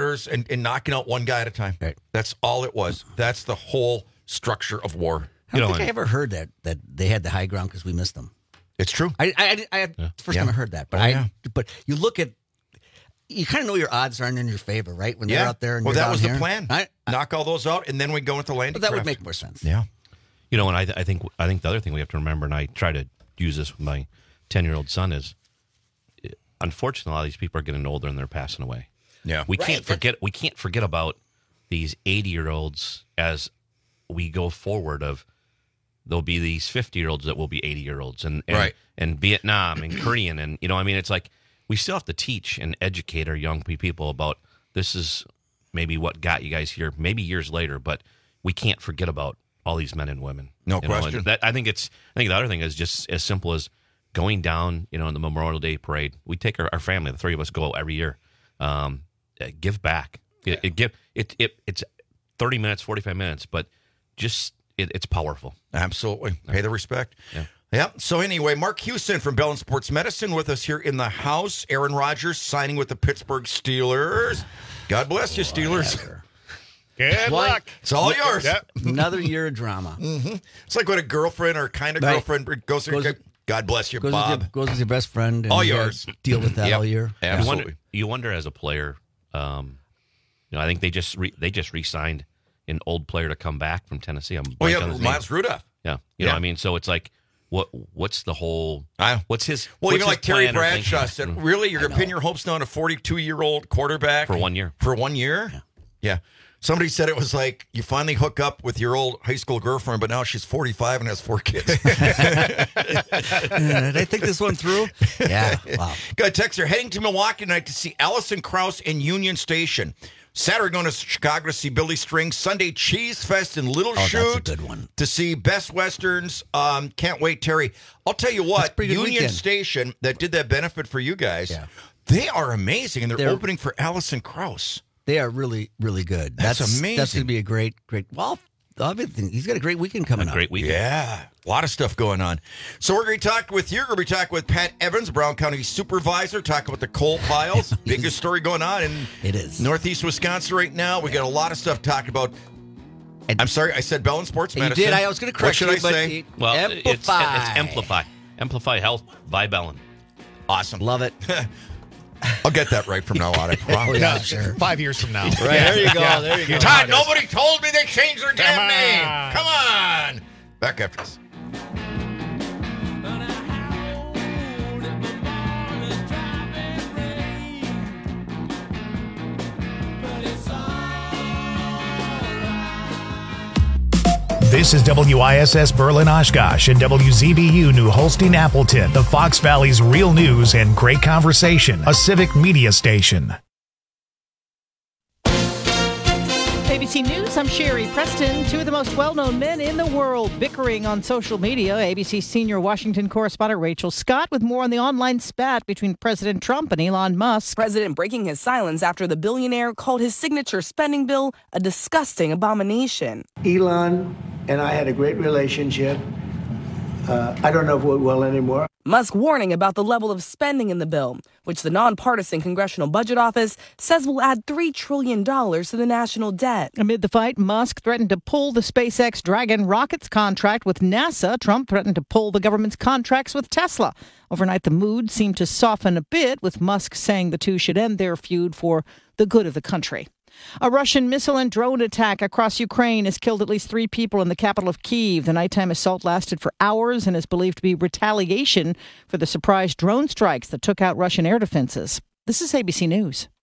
and knocking out one guy at a time. Right. That's all it was. That's the whole structure of war. I don't think I ever heard that they had the high ground because we missed them. It's true. I first time I heard that, but but you look at. You kind of know your odds aren't in your favor, right? When they're out there. And well, you're that down was here. the plan. Knock all those out, and then we go into landing. But that would make more sense. Yeah. And I think the other thing we have to remember, and I try to use this with my 10-year-old son, is unfortunately a lot of these people are getting older and they're passing away. Yeah, we can't forget about these 80-year-olds as we go forward. There'll be these 50-year-olds that will be 80-year-olds, and Vietnam and Korean, and it's like we still have to teach and educate our young people about this is maybe what got you guys here, maybe years later, but we can't forget about all these men and women. No question. I think the other thing is just as simple as going down, in the Memorial Day parade. We take our family, the three of us go every year. Give back. It's 30 minutes, 45 minutes, but just it's powerful. Absolutely. Pay the respect. Yeah. So anyway, Mark Houston from Bellin Sports Medicine with us here in the house. Aaron Rodgers signing with the Pittsburgh Steelers. God bless you, Steelers. Good luck. It's all yours. Yep. Another year of drama. Mm-hmm. It's like when a girlfriend or kind of girlfriend goes there. God bless you, Bob. Goes with your best friend. And all yours. Deal with that all year. Absolutely. You wonder as a player. I think they just re-signed an old player to come back from Tennessee. Miles Rudolph. Yeah. So it's like, what's the whole? What's his? Well, what's even like his Terry plan or Bradshaw thinking? said, really, you're going to pin your hopes on a 42-year-old quarterback for 1 year? For 1 year? Yeah. Somebody said it was like you finally hook up with your old high school girlfriend, but now she's 45 and has 4 kids. Did I think this one through? Yeah. Wow. Got a text here. Heading to Milwaukee tonight to see Allison Krauss in Union Station. Saturday going to Chicago to see Billy Strings. Sunday Cheese Fest in Little Chute. That's a good one. To see Best Westerns. Can't wait, Terry. I'll tell you what, Union weekend. Station that did that benefit for you guys, they are amazing, and they're opening for Allison Krauss. They are really, really good. That's amazing. That's going to be a great. Well, everything. He's got a great weekend coming up. Great weekend. Yeah, a lot of stuff going on. So we're going to talk with you. We're going to be talking with Pat Evans, Brown County Supervisor, talking about the coal piles. Biggest story going on in Northeast Wisconsin right now. We got a lot of stuff to talk about. I'm sorry, I said Bell and Sports Medicine. You did. I was going to correct you. What should I say? Well, it's Amplify. Amplify Health by Bellin. Awesome. Love it. I'll get that right from now on, I promise. Yeah, sure. 5 years from now. Right, there you go. Yeah. There you go. Todd, nobody told me they changed their damn name. Come on. Back after this. This is WISS Berlin Oshkosh and WZBU New Holstein Appleton, the Fox Valley's real news and great conversation, a civic media station. ABC News, I'm Sherry Preston. Two of the most well-known men in the world bickering on social media. ABC senior Washington correspondent Rachel Scott with more on the online spat between President Trump and Elon Musk. President breaking his silence after the billionaire called his signature spending bill a disgusting abomination. Elon and I had a great relationship. I don't know if we're well anymore. Musk warning about the level of spending in the bill, which the nonpartisan Congressional Budget Office says will add $3 trillion to the national debt. Amid the fight, Musk threatened to pull the SpaceX Dragon rockets contract with NASA. Trump threatened to pull the government's contracts with Tesla. Overnight, the mood seemed to soften a bit, with Musk saying the two should end their feud for the good of the country. A Russian missile and drone attack across Ukraine has killed at least 3 people in the capital of Kyiv. The nighttime assault lasted for hours and is believed to be retaliation for the surprise drone strikes that took out Russian air defenses. This is ABC News.